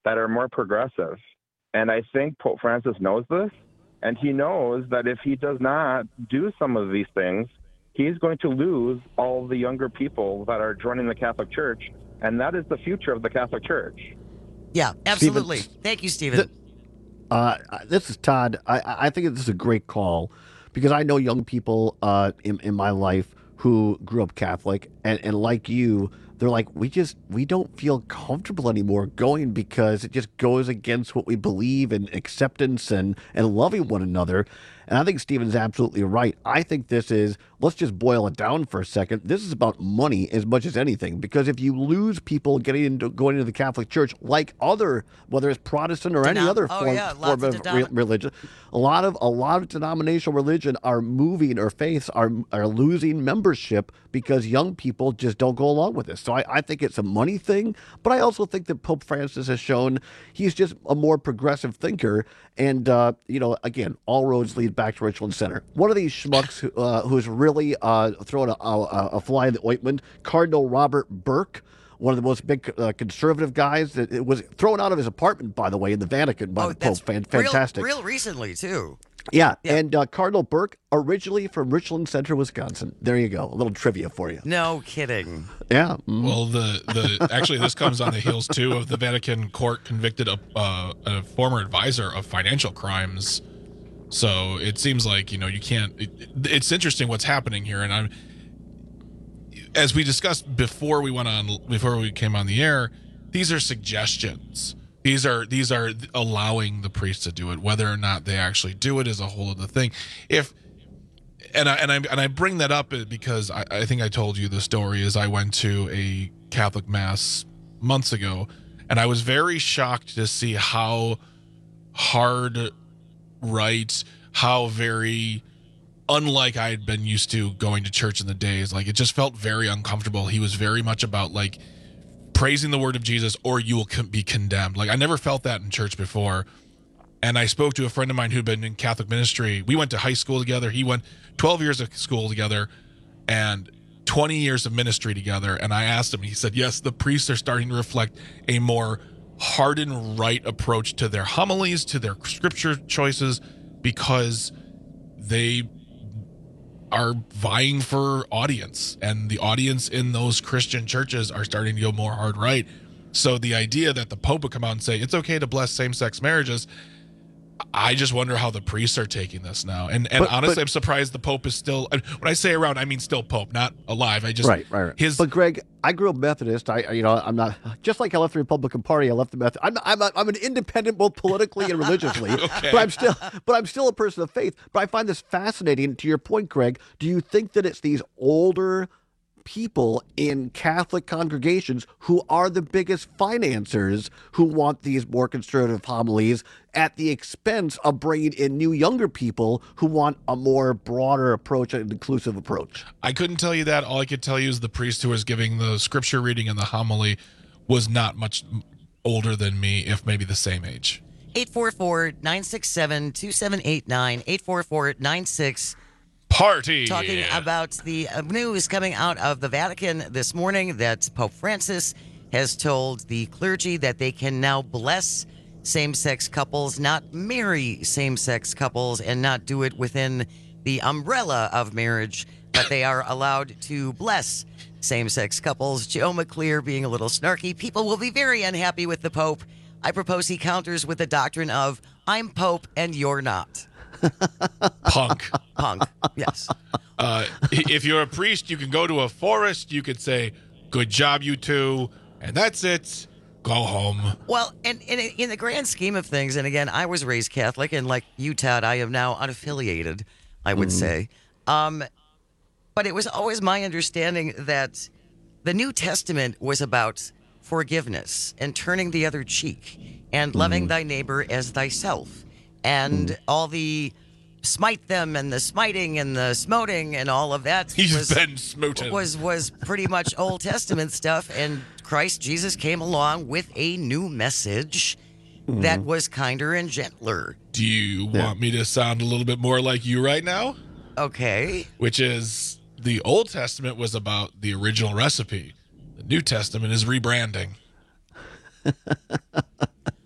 that are more progressive. And I think Pope Francis knows this, and he knows that if he does not do some of these things, he's going to lose all the younger people that are joining the Catholic Church, and that is the future of the Catholic Church. Yeah, absolutely. Stephen, Thank you, Stephen. Th- uh, this is Todd. I, I think this is a great call because I know young people uh, in, in my life who grew up Catholic, and, and like you, they're like, we just, we don't feel comfortable anymore going because it just goes against what we believe in acceptance and, and loving one another. And I think Stephen's absolutely right. I think this is, let's just boil it down for a second. This is about money as much as anything, because if you lose people getting into going into the Catholic Church, like other, whether it's Protestant or any Denom- other oh, form, yeah, form lots of of re- denom- religion, a lot of a lot of denominational religion are moving, or faiths are are losing membership because young people just don't go along with this. So I, I think it's a money thing, but I also think that Pope Francis has shown he's just a more progressive thinker. And, uh, you know, again, all roads lead back to Richland Center. One of these schmucks who, uh, who's really uh, throwing a, a, a fly in the ointment, Cardinal Robert Burke, one of the most big uh, conservative guys that it was thrown out of his apartment, by the way, in the Vatican by Oh, the Pope. that's Fan- real- fantastic. Real, recently, too. Yeah, and uh, Cardinal Burke, originally from Richland Center, Wisconsin. There you go. A little trivia for you. No kidding. Yeah. mhm. Well, the, the actually this comes on the heels too of the Vatican court convicted a, uh, a former advisor of financial crimes. So it seems like, you know, you can't. It, it's interesting what's happening here, and I'm as we discussed before we went on before we came on the air. These are suggestions. These are these are allowing the priest to do it. Whether or not they actually do it is a whole other thing. If and I and I and I bring that up because I, I think I told you the story. Is I went to a Catholic mass months ago, and I was very shocked to see how hard right, how very unlike I had been used to going to church in the days. Like, it just felt very uncomfortable. He was very much about like praising the word of Jesus or you will be condemned. Like, I never felt that in church before. And I spoke to a friend of mine who'd been in Catholic ministry. We went to high school together. He went twelve years of school together and twenty years of ministry together. And I asked him, he said, yes, the priests are starting to reflect a more hardened right approach to their homilies, to their scripture choices, because they are vying for audience, and the audience in those Christian churches are starting to go more hard right. So the idea that the Pope would come out and say it's okay to bless same-sex marriages, I just wonder how the priests are taking this now. And and But- honestly, but- I'm surprised the Pope is still. When I say around, I mean still Pope, not alive. I just right, right, right. His but Greg, I grew up Methodist. I, I- you know, I'm not just like I left the Republican Party. I left the Methodist. I'm, I'm, a, I'm an independent, both politically and religiously. Okay. But I'm still, but I'm still a person of faith. But I find this fascinating. To your point, Greg, do you think that it's these older people in Catholic congregations who are the biggest financiers who want these more conservative homilies at the expense of bringing in new younger people who want a more broader approach, an inclusive approach? I couldn't tell you that. All I could tell you is the priest who was giving the scripture reading and the homily was not much older than me, if maybe the same age. eight four four, nine six seven, two seven eight nine, eight four four, nine six Party. Talking about the uh, news coming out of the Vatican this morning that Pope Francis has told the clergy that they can now bless same-sex couples, not marry same-sex couples, and not do it within the umbrella of marriage, but they are allowed to bless same-sex couples. Joe McClear being a little snarky. People will be very unhappy with the Pope. I propose he counters with the doctrine of, I'm Pope and you're not. Punk. Punk, yes. Uh, if you're a priest, you can go to a forest. You could say, good job, you two. And that's it. Go home. Well, and, and in the grand scheme of things, and again, I was raised Catholic, and like you, Todd, I am now unaffiliated, I would Mm-hmm. say. Um, but it was always my understanding that the New Testament was about forgiveness and turning the other cheek and loving Mm-hmm. thy neighbor as thyself. And all the smite them and the smiting and the smoting and all of that He's was, been smoten. was was pretty much Old Testament stuff. And Christ Jesus came along with a new message that was kinder and gentler. Do you want me to sound a little bit more like you right now? Okay. Which is, the Old Testament was about the original recipe. The New Testament is rebranding.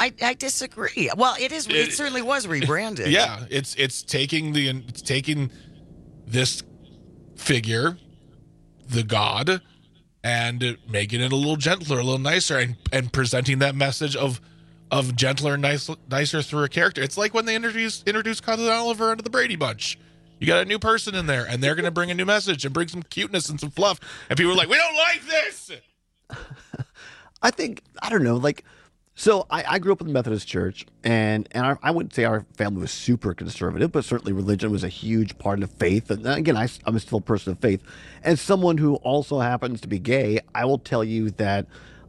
I, I disagree. Well, it is. It, it certainly was rebranded. Yeah, it's it's taking the it's taking this figure, the God, and making it a little gentler, a little nicer, and, and presenting that message of of gentler and nice, nicer through a character. It's like when they introduced introduced Cousin Oliver into the Brady Bunch. You got a new person in there, and they're going to bring a new message and bring some cuteness and some fluff. And people are like, we don't like this. I think, I don't know, like, so I, I grew up in the Methodist Church, and, and our, I wouldn't say our family was super conservative, but certainly religion was a huge part of faith. And again, I, I'm still a person of faith. As someone who also happens to be gay, I will tell you that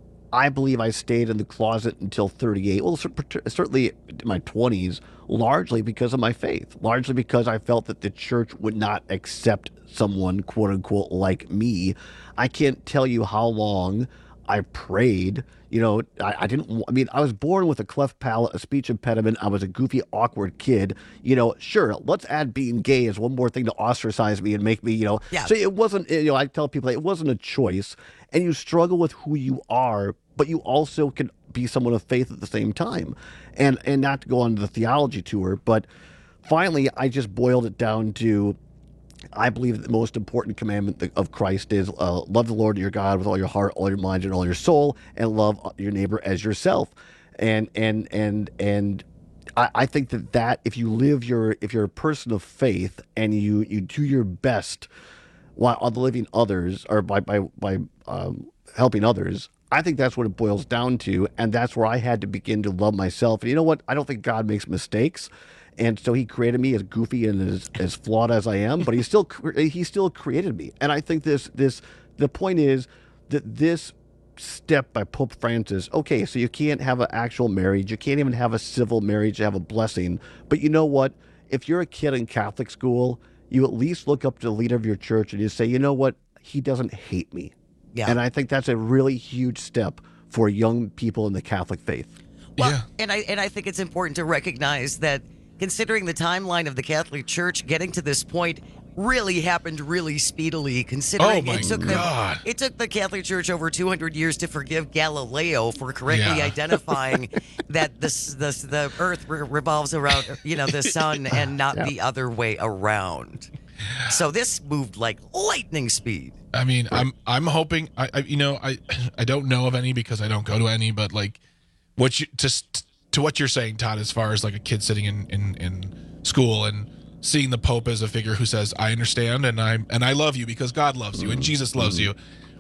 I believe I stayed in the closet until thirty-eight, well, certainly in my twenties, largely because of my faith, largely because I felt that the church would not accept someone, quote unquote, like me. I can't tell you how long I prayed. You know, I, I didn't, I mean, I was born with a cleft palate, a speech impediment. I was a goofy, awkward kid. You know, sure, let's add being gay as one more thing to ostracize me and make me, you know. Yeah. So it wasn't, you know, I tell people it wasn't a choice. And you struggle with who you are, but you also can be someone of faith at the same time. And and not to go on the theology tour, but finally I just boiled it down to, I believe that the most important commandment of Christ is uh, love the Lord your God with all your heart, all your mind, and all your soul, and love your neighbor as yourself. And and and and I, I think that that if you live your if you're a person of faith and you you do your best while living others or by by by um, helping others, I think that's what it boils down to, and that's where I had to begin to love myself. And you know what? I don't think God makes mistakes, and so He created me as goofy and as, as flawed as I am, but He still He still created me. And I think this this the point is that this step by Pope Francis. Okay, so you can't have an actual marriage, you can't even have a civil marriage, you have a blessing. But you know what? If you're a kid in Catholic school, you at least look up to the leader of your church and you say, you know what? He doesn't hate me. Yeah. And I think that's a really huge step for young people in the Catholic faith. Well, yeah. and I and I think it's important to recognize that considering the timeline of the Catholic Church, getting to this point really happened really speedily. Considering oh my it took God. them, it took the Catholic Church over two hundred years to forgive Galileo for correctly Yeah. identifying that the the the Earth re- revolves around you know the sun and not Yeah. the other way around. So this moved like lightning speed. I mean, I'm I'm hoping I, I you know I I don't know of any because I don't go to any, but like what you just to what you're saying, Todd, as far as like a kid sitting in, in, in school and seeing the Pope as a figure who says, I understand and I and I love you because God loves you and Jesus loves you.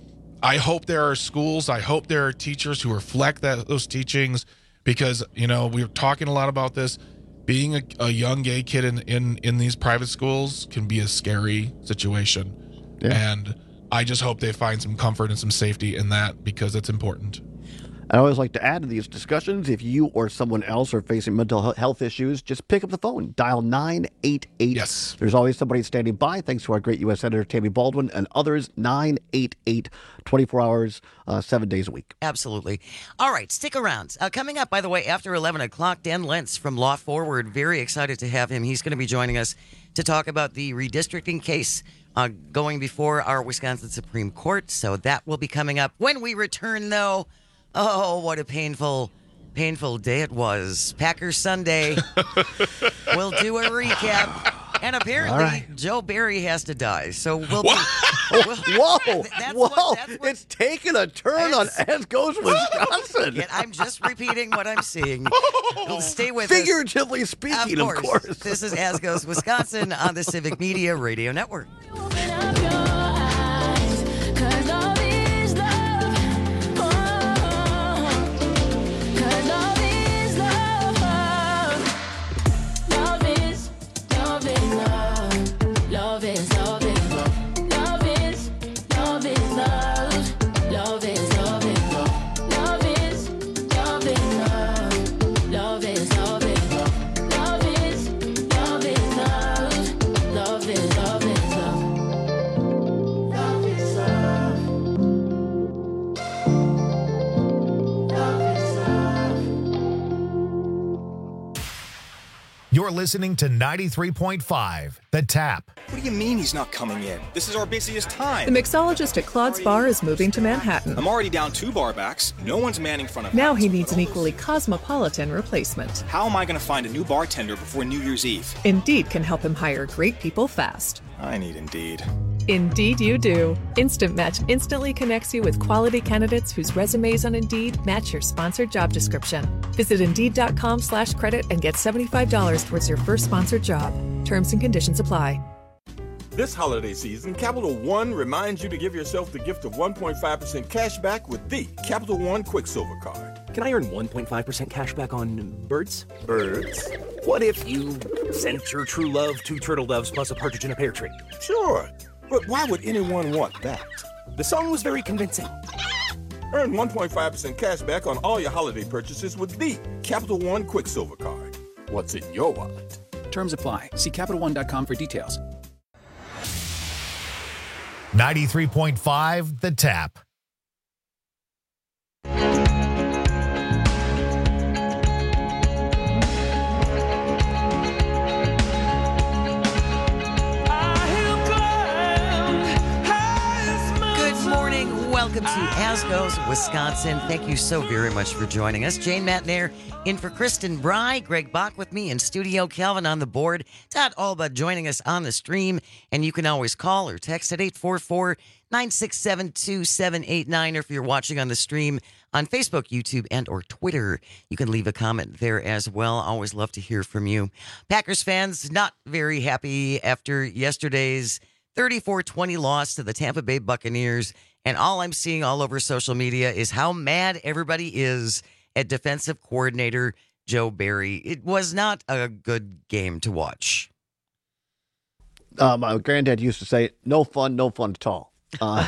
I hope there are schools, I hope there are teachers who reflect that those teachings, because you know we were talking a lot about this. Being a, a young gay kid in, in, in these private schools can be a scary situation. Yeah. And I just hope they find some comfort and some safety in that because it's important. I always like to add to these discussions, if you or someone else are facing mental health issues, just pick up the phone, dial nine eight eight. Yes. There's always somebody standing by, thanks to our great U S Senator Tammy Baldwin and others, nine eight eight, twenty-four hours, uh, seven days a week. Absolutely. All right, stick around. Uh, coming up, by the way, after eleven o'clock, Dan Lentz from Law Forward. Very excited to have him. He's going to be joining us to talk about the redistricting case uh, going before our Wisconsin Supreme Court. So that will be coming up. When we return, though, oh, what a painful, painful day it was. Packers Sunday. We'll do a recap. And apparently, right. Joe Barry has to die. So we'll be... Whoa, whoa, That's whoa. what- that's what- It's taking a turn on As Goes Wisconsin. Yeah, I'm just repeating what I'm seeing. Stay with Figuratively us. speaking, of of course. course. This is As Goes Wisconsin on the Civic Media Radio Network. You're listening to ninety-three point five, The Tap. What do you mean he's not coming in? This is our busiest time. The mixologist at Claude's Bar is moving to Manhattan. I'm already down two bar backs. No one's manning front of Now he needs an equally cosmopolitan replacement. How am I going to find a new bartender before New Year's Eve? Indeed can help him hire great people fast. I need Indeed. Indeed you do. Instant Match instantly connects you with quality candidates whose resumes on Indeed match your sponsored job description. Visit Indeed.com slash credit and get seventy-five dollars towards your first sponsored job. Terms and conditions apply. This holiday season, Capital One reminds you to give yourself the gift of one point five percent cash back with the Capital One Quicksilver Card. Can I earn one point five percent cash back on birds? Birds? What if you sent your true love two turtle doves plus a partridge in a pear tree? Sure, but why would anyone want that? The song was very convincing. Earn one point five percent cash back on all your holiday purchases with the Capital One Quicksilver Card. What's in your wallet? Terms apply. See Capital One dot com for details. ninety-three point five, The Tap. Welcome to Asgo's, Wisconsin. Thank you so very much for joining us. Jane Matnair in for Kristen Bry. Greg Bach with me in studio. Calvin on the board. Todd Alba joining us on the stream. And you can always call or text at eight four four, nine six seven, two seven eight nine. Or if you're watching on the stream on Facebook, YouTube, and or Twitter, you can leave a comment there as well. Always love to hear from you. Packers fans not very happy after yesterday's thirty-four twenty loss to the Tampa Bay Buccaneers. And all I'm seeing all over social media is how mad everybody is at defensive coordinator Joe Barry. It was not a good game to watch. Uh, my granddad used to say, no fun, no fun at all. Uh,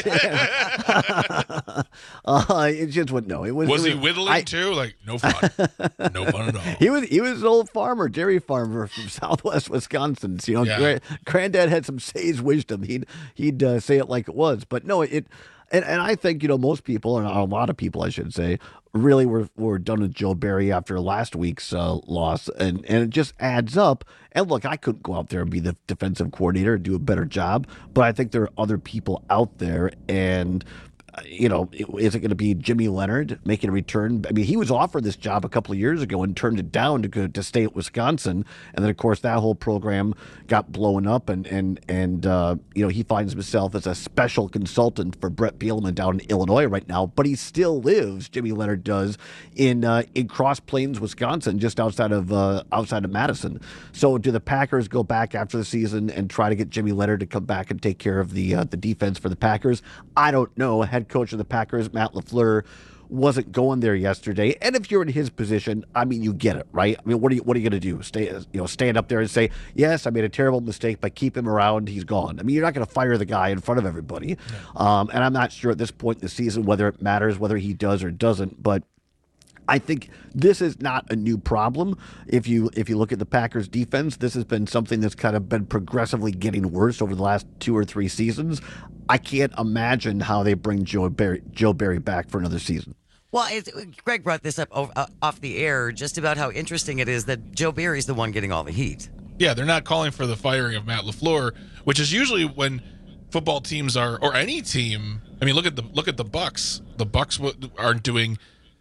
uh, it just would no. It was. Was it he was, whittling I, too? Like no fun, no fun at all. He was. He was an old farmer, dairy farmer from Southwest Wisconsin. So, you know, Yeah. gra- granddad had some sage wisdom. He'd he'd uh, say it like it was. But no, it. And, and I think, you know, most people, and a lot of people, I should say, really were, were done with Joe Barry after last week's uh, loss. And, and it just adds up. And look, I couldn't go out there and be the defensive coordinator and do a better job. But I think there are other people out there. And, uh, you know, is it going to be Jimmy Leonard making a return? I mean, he was offered this job a couple of years ago and turned it down to go to stay at Wisconsin. And then, of course, that whole program got blown up. And, and, and uh, you know, he finds himself as a special consultant for Brett Bielema down in Illinois right now. But he still lives, Jimmy Leonard does, in uh, in Cross Plains, Wisconsin, just outside of uh, outside of Madison. So do the Packers go back after the season and try to get Jimmy Leonard to come back and take care of the uh, the defense for the Packers? I don't know. Head coach of the Packers, Matt LaFleur, wasn't going there yesterday. And if you're in his position, I mean, you get it, right? I mean, what are you what are you going to do? Stay, you know, stand up there and say, yes, I made a terrible mistake, but keep him around. He's gone. I mean, you're not going to fire the guy in front of everybody. No. Um, and I'm not sure at this point in the season whether it matters whether he does or doesn't, but I think this is not a new problem. If you if you look at the Packers defense, this has been something that's kind of been progressively getting worse over the last two or three seasons. I can't imagine how they bring Joe Barry, Joe Barry back for another season. Well, it's, Greg brought this up uh, off the air, just about how interesting it is that Joe Barry's the one getting all the heat. Yeah, they're not calling for the firing of Matt LaFleur, which is usually when football teams are, or any team. I mean, look at the look at the Bucks. The Bucks aren't doing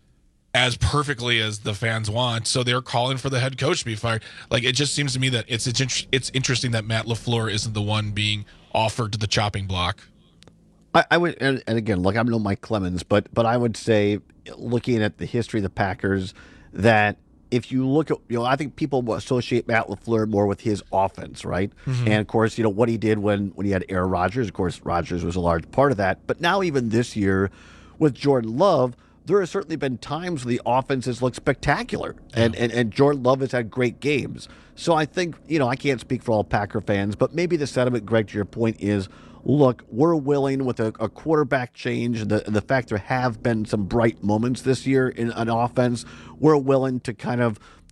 as perfectly as the fans want, so they're calling for the head coach to be fired. Like, it just seems to me that it's it's, it's interesting that Matt LaFleur isn't the one being offered to the chopping block. I, I would, and, and again, look, I'm no Mike Clemens, but but I would say, looking at the history of the Packers, that if you look at, you know, I think people will associate Matt LaFleur more with his offense, right? Mm-hmm. And of course, you know, what he did when, when he had Aaron Rodgers, of course, Rodgers was a large part of that. But now even this year with Jordan Love, there have certainly been times where the offenses look spectacular, and, and, and Jordan Love has had great games. So I think, you know, I can't speak for all Packer fans, but maybe the sentiment, Greg, to your point is, look, we're willing with a, a quarterback change, the the fact there have been some bright moments this year in an offense, we're willing to kind of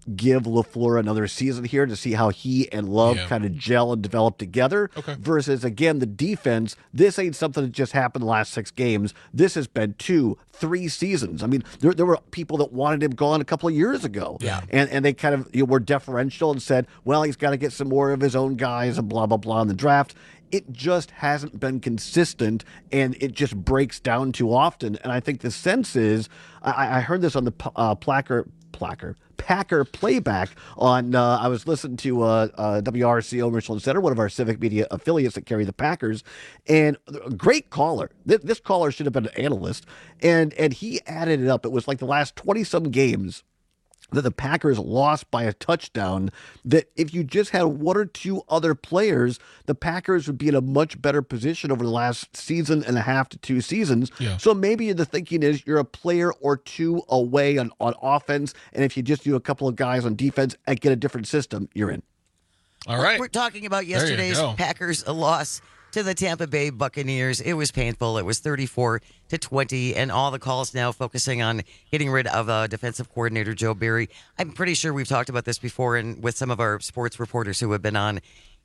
give LaFleur another season here to see how he and Love Yeah. kind of gel and develop together. Okay. Versus, again, the defense. This ain't something that just happened the last six games. This has been two, three seasons. I mean, there, there were people that wanted him gone a couple of years ago. Yeah. And and they kind of you know, were deferential and said, well, he's got to get some more of his own guys and blah, blah, blah in the draft. It just hasn't been consistent, and it just breaks down too often. And I think the sense is, I, I heard this on the uh, Placker, Placker, Packer playback on, uh, I was listening to uh, uh, W R C O Richland Center, one of our civic media affiliates that carry the Packers, and a great caller. This, this caller should have been an analyst, and, and he added it up. It was like the last twenty-some games that the Packers lost by a touchdown, that if you just had one or two other players, the Packers would be in a much better position over the last season and a half to two seasons. Yeah. So maybe the thinking is you're a player or two away on, on offense, and if you just do a couple of guys on defense and get a different system, you're in. All right. We're talking about There you yesterday's go. Packers loss to the Tampa Bay Buccaneers. It was painful. It was thirty-four to twenty, and all the calls now focusing on getting rid of uh, defensive coordinator Joe Barry. I'm pretty sure we've talked about this before, and with some of our sports reporters who have been on.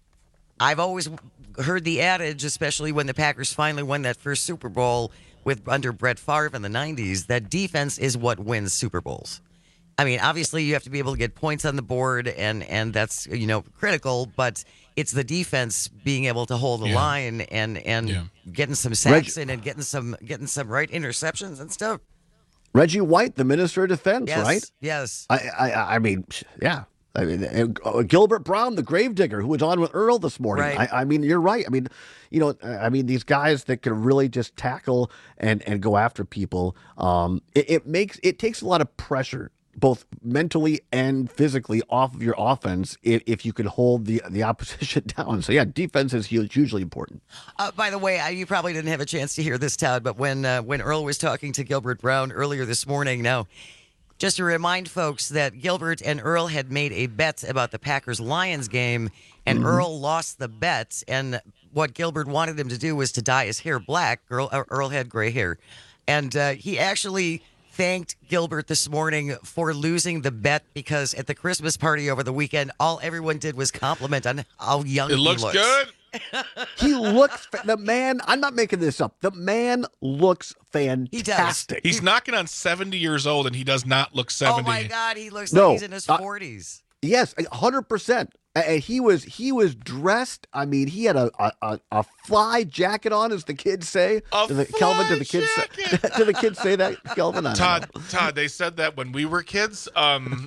I've always heard the adage, especially when the Packers finally won that first Super Bowl with under Brett Favre in the nineties, that defense is what wins Super Bowls. I mean, obviously you have to be able to get points on the board, and and that's, you know, critical, but it's the defense being able to hold the Yeah. line and and Yeah. getting some sacks in and getting some getting some right interceptions and stuff. Reggie White, the Minister of Defense, Yes, right? yes. I, I, I mean, yeah. I mean, uh, Gilbert Brown, the gravedigger, who was on with Earl this morning. Right. I, I mean, you're right. I mean, you know, I mean, these guys that can really just tackle and, and go after people. Um, it, it makes it takes a lot of pressure, both mentally and physically, off of your offense if, if you can hold the the opposition down. So yeah, defense is huge, hugely important. Uh, by the way, I, you probably didn't have a chance to hear this, Todd, but when uh, when Earl was talking to Gilbert Brown earlier this morning, now, just to remind folks that Gilbert and Earl had made a bet about the Packers-Lions game, and Mm-hmm. Earl lost the bet, and what Gilbert wanted him to do was to dye his hair black. Earl, uh, Earl had gray hair, and uh, he actually thanked Gilbert this morning for losing the bet, because at the Christmas party over the weekend, all everyone did was compliment on how young It he looks looks. good. He looks, fa- the man, I'm not making this up, the man looks fantastic. He's knocking on seventy years old, and he does not look Oh seventy. my God, he looks No, like he's in his uh, forties. Yes, one hundred percent. And he was he was dressed. I mean, he had a a, a, a fly jacket on, as the kids say. A Do the, Kelvin, fly did the kids say, do the kids say that, Kelvin? I don't Todd, know. Todd, they said that when we were kids. Um,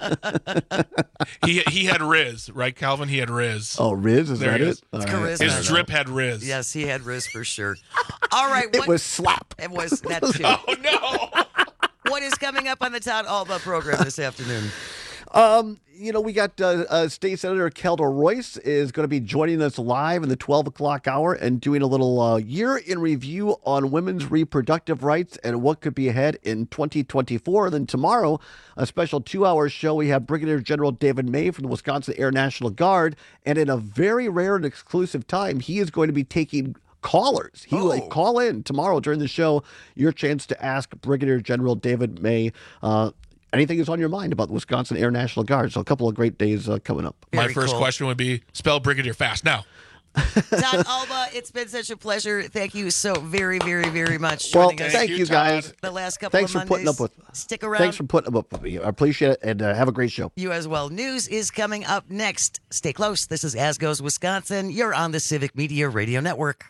he he had Riz, right, Calvin? He had Riz. Oh, Riz, is There that he it? is. All It's right. charisma. His drip had Riz. Yes, he had Riz for sure. All right, It what, was slap. it was that too. Oh no! What is coming up on the Todd Alba program this afternoon? Um, you know, we got uh, uh, State Senator Kelda Royce is going to be joining us live in the twelve o'clock hour and doing a little uh, year in review on women's reproductive rights and what could be ahead in twenty twenty-four. And then tomorrow, a special two-hour show. We have Brigadier General David May from the Wisconsin Air National Guard, and in a very rare and exclusive time, he is going to be taking callers. He will Oh. call in tomorrow during the show. Your chance to ask Brigadier General David May uh, anything that's on your mind about the Wisconsin Air National Guard. So a couple of great days uh, coming up. My Very first cool. question would be: spell Brigadier fast now. Todd Alba, it's been such a pleasure. Thank you so very, very, very much. Well, joining us thank you, guys. the last couple Thanks of for putting Mondays. up with. Stick around. Thanks for putting up with me. I appreciate it, and uh, have a great show. You as well. News is coming up next. Stay close. This is As Goes Wisconsin. You're on the Civic Media Radio Network.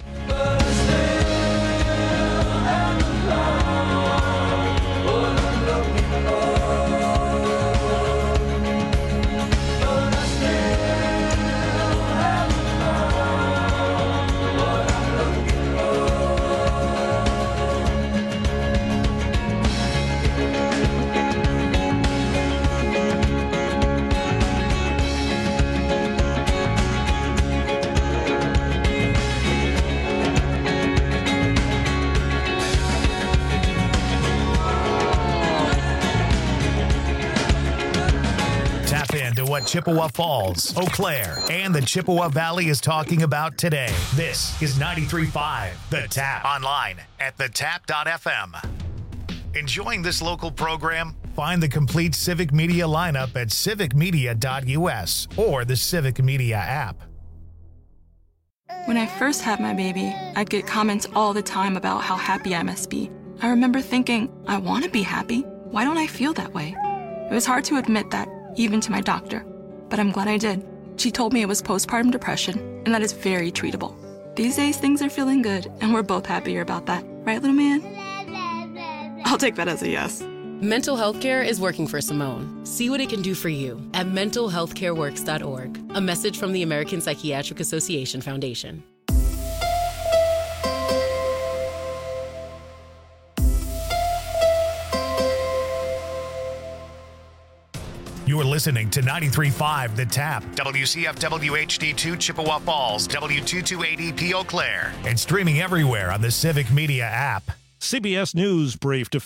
Tap into what Chippewa Falls, Eau Claire, and the Chippewa Valley is talking about today. This is ninety-three point five The Tap. Online at the tap dot f m. Enjoying this local program? Find the complete Civic Media lineup at civic media dot u s or the Civic Media app. When I first had my baby, I'd get comments all the time about how happy I must be. I remember thinking, I want to be happy. Why don't I feel that way? It was hard to admit that, even to my doctor. But I'm glad I did. She told me it was postpartum depression, and that is very treatable. These days, things are feeling good, and we're both happier about that. Right, little man? I'll take that as a yes. Mental health care is working for Simone. See what it can do for you at mental health care works dot org. A message from the American Psychiatric Association Foundation. You're listening to ninety-three point five The Tap, W C F W H D two Chippewa Falls, W two two eight E P Eau Claire, and streaming everywhere on the Civic Media app. C B S News briefed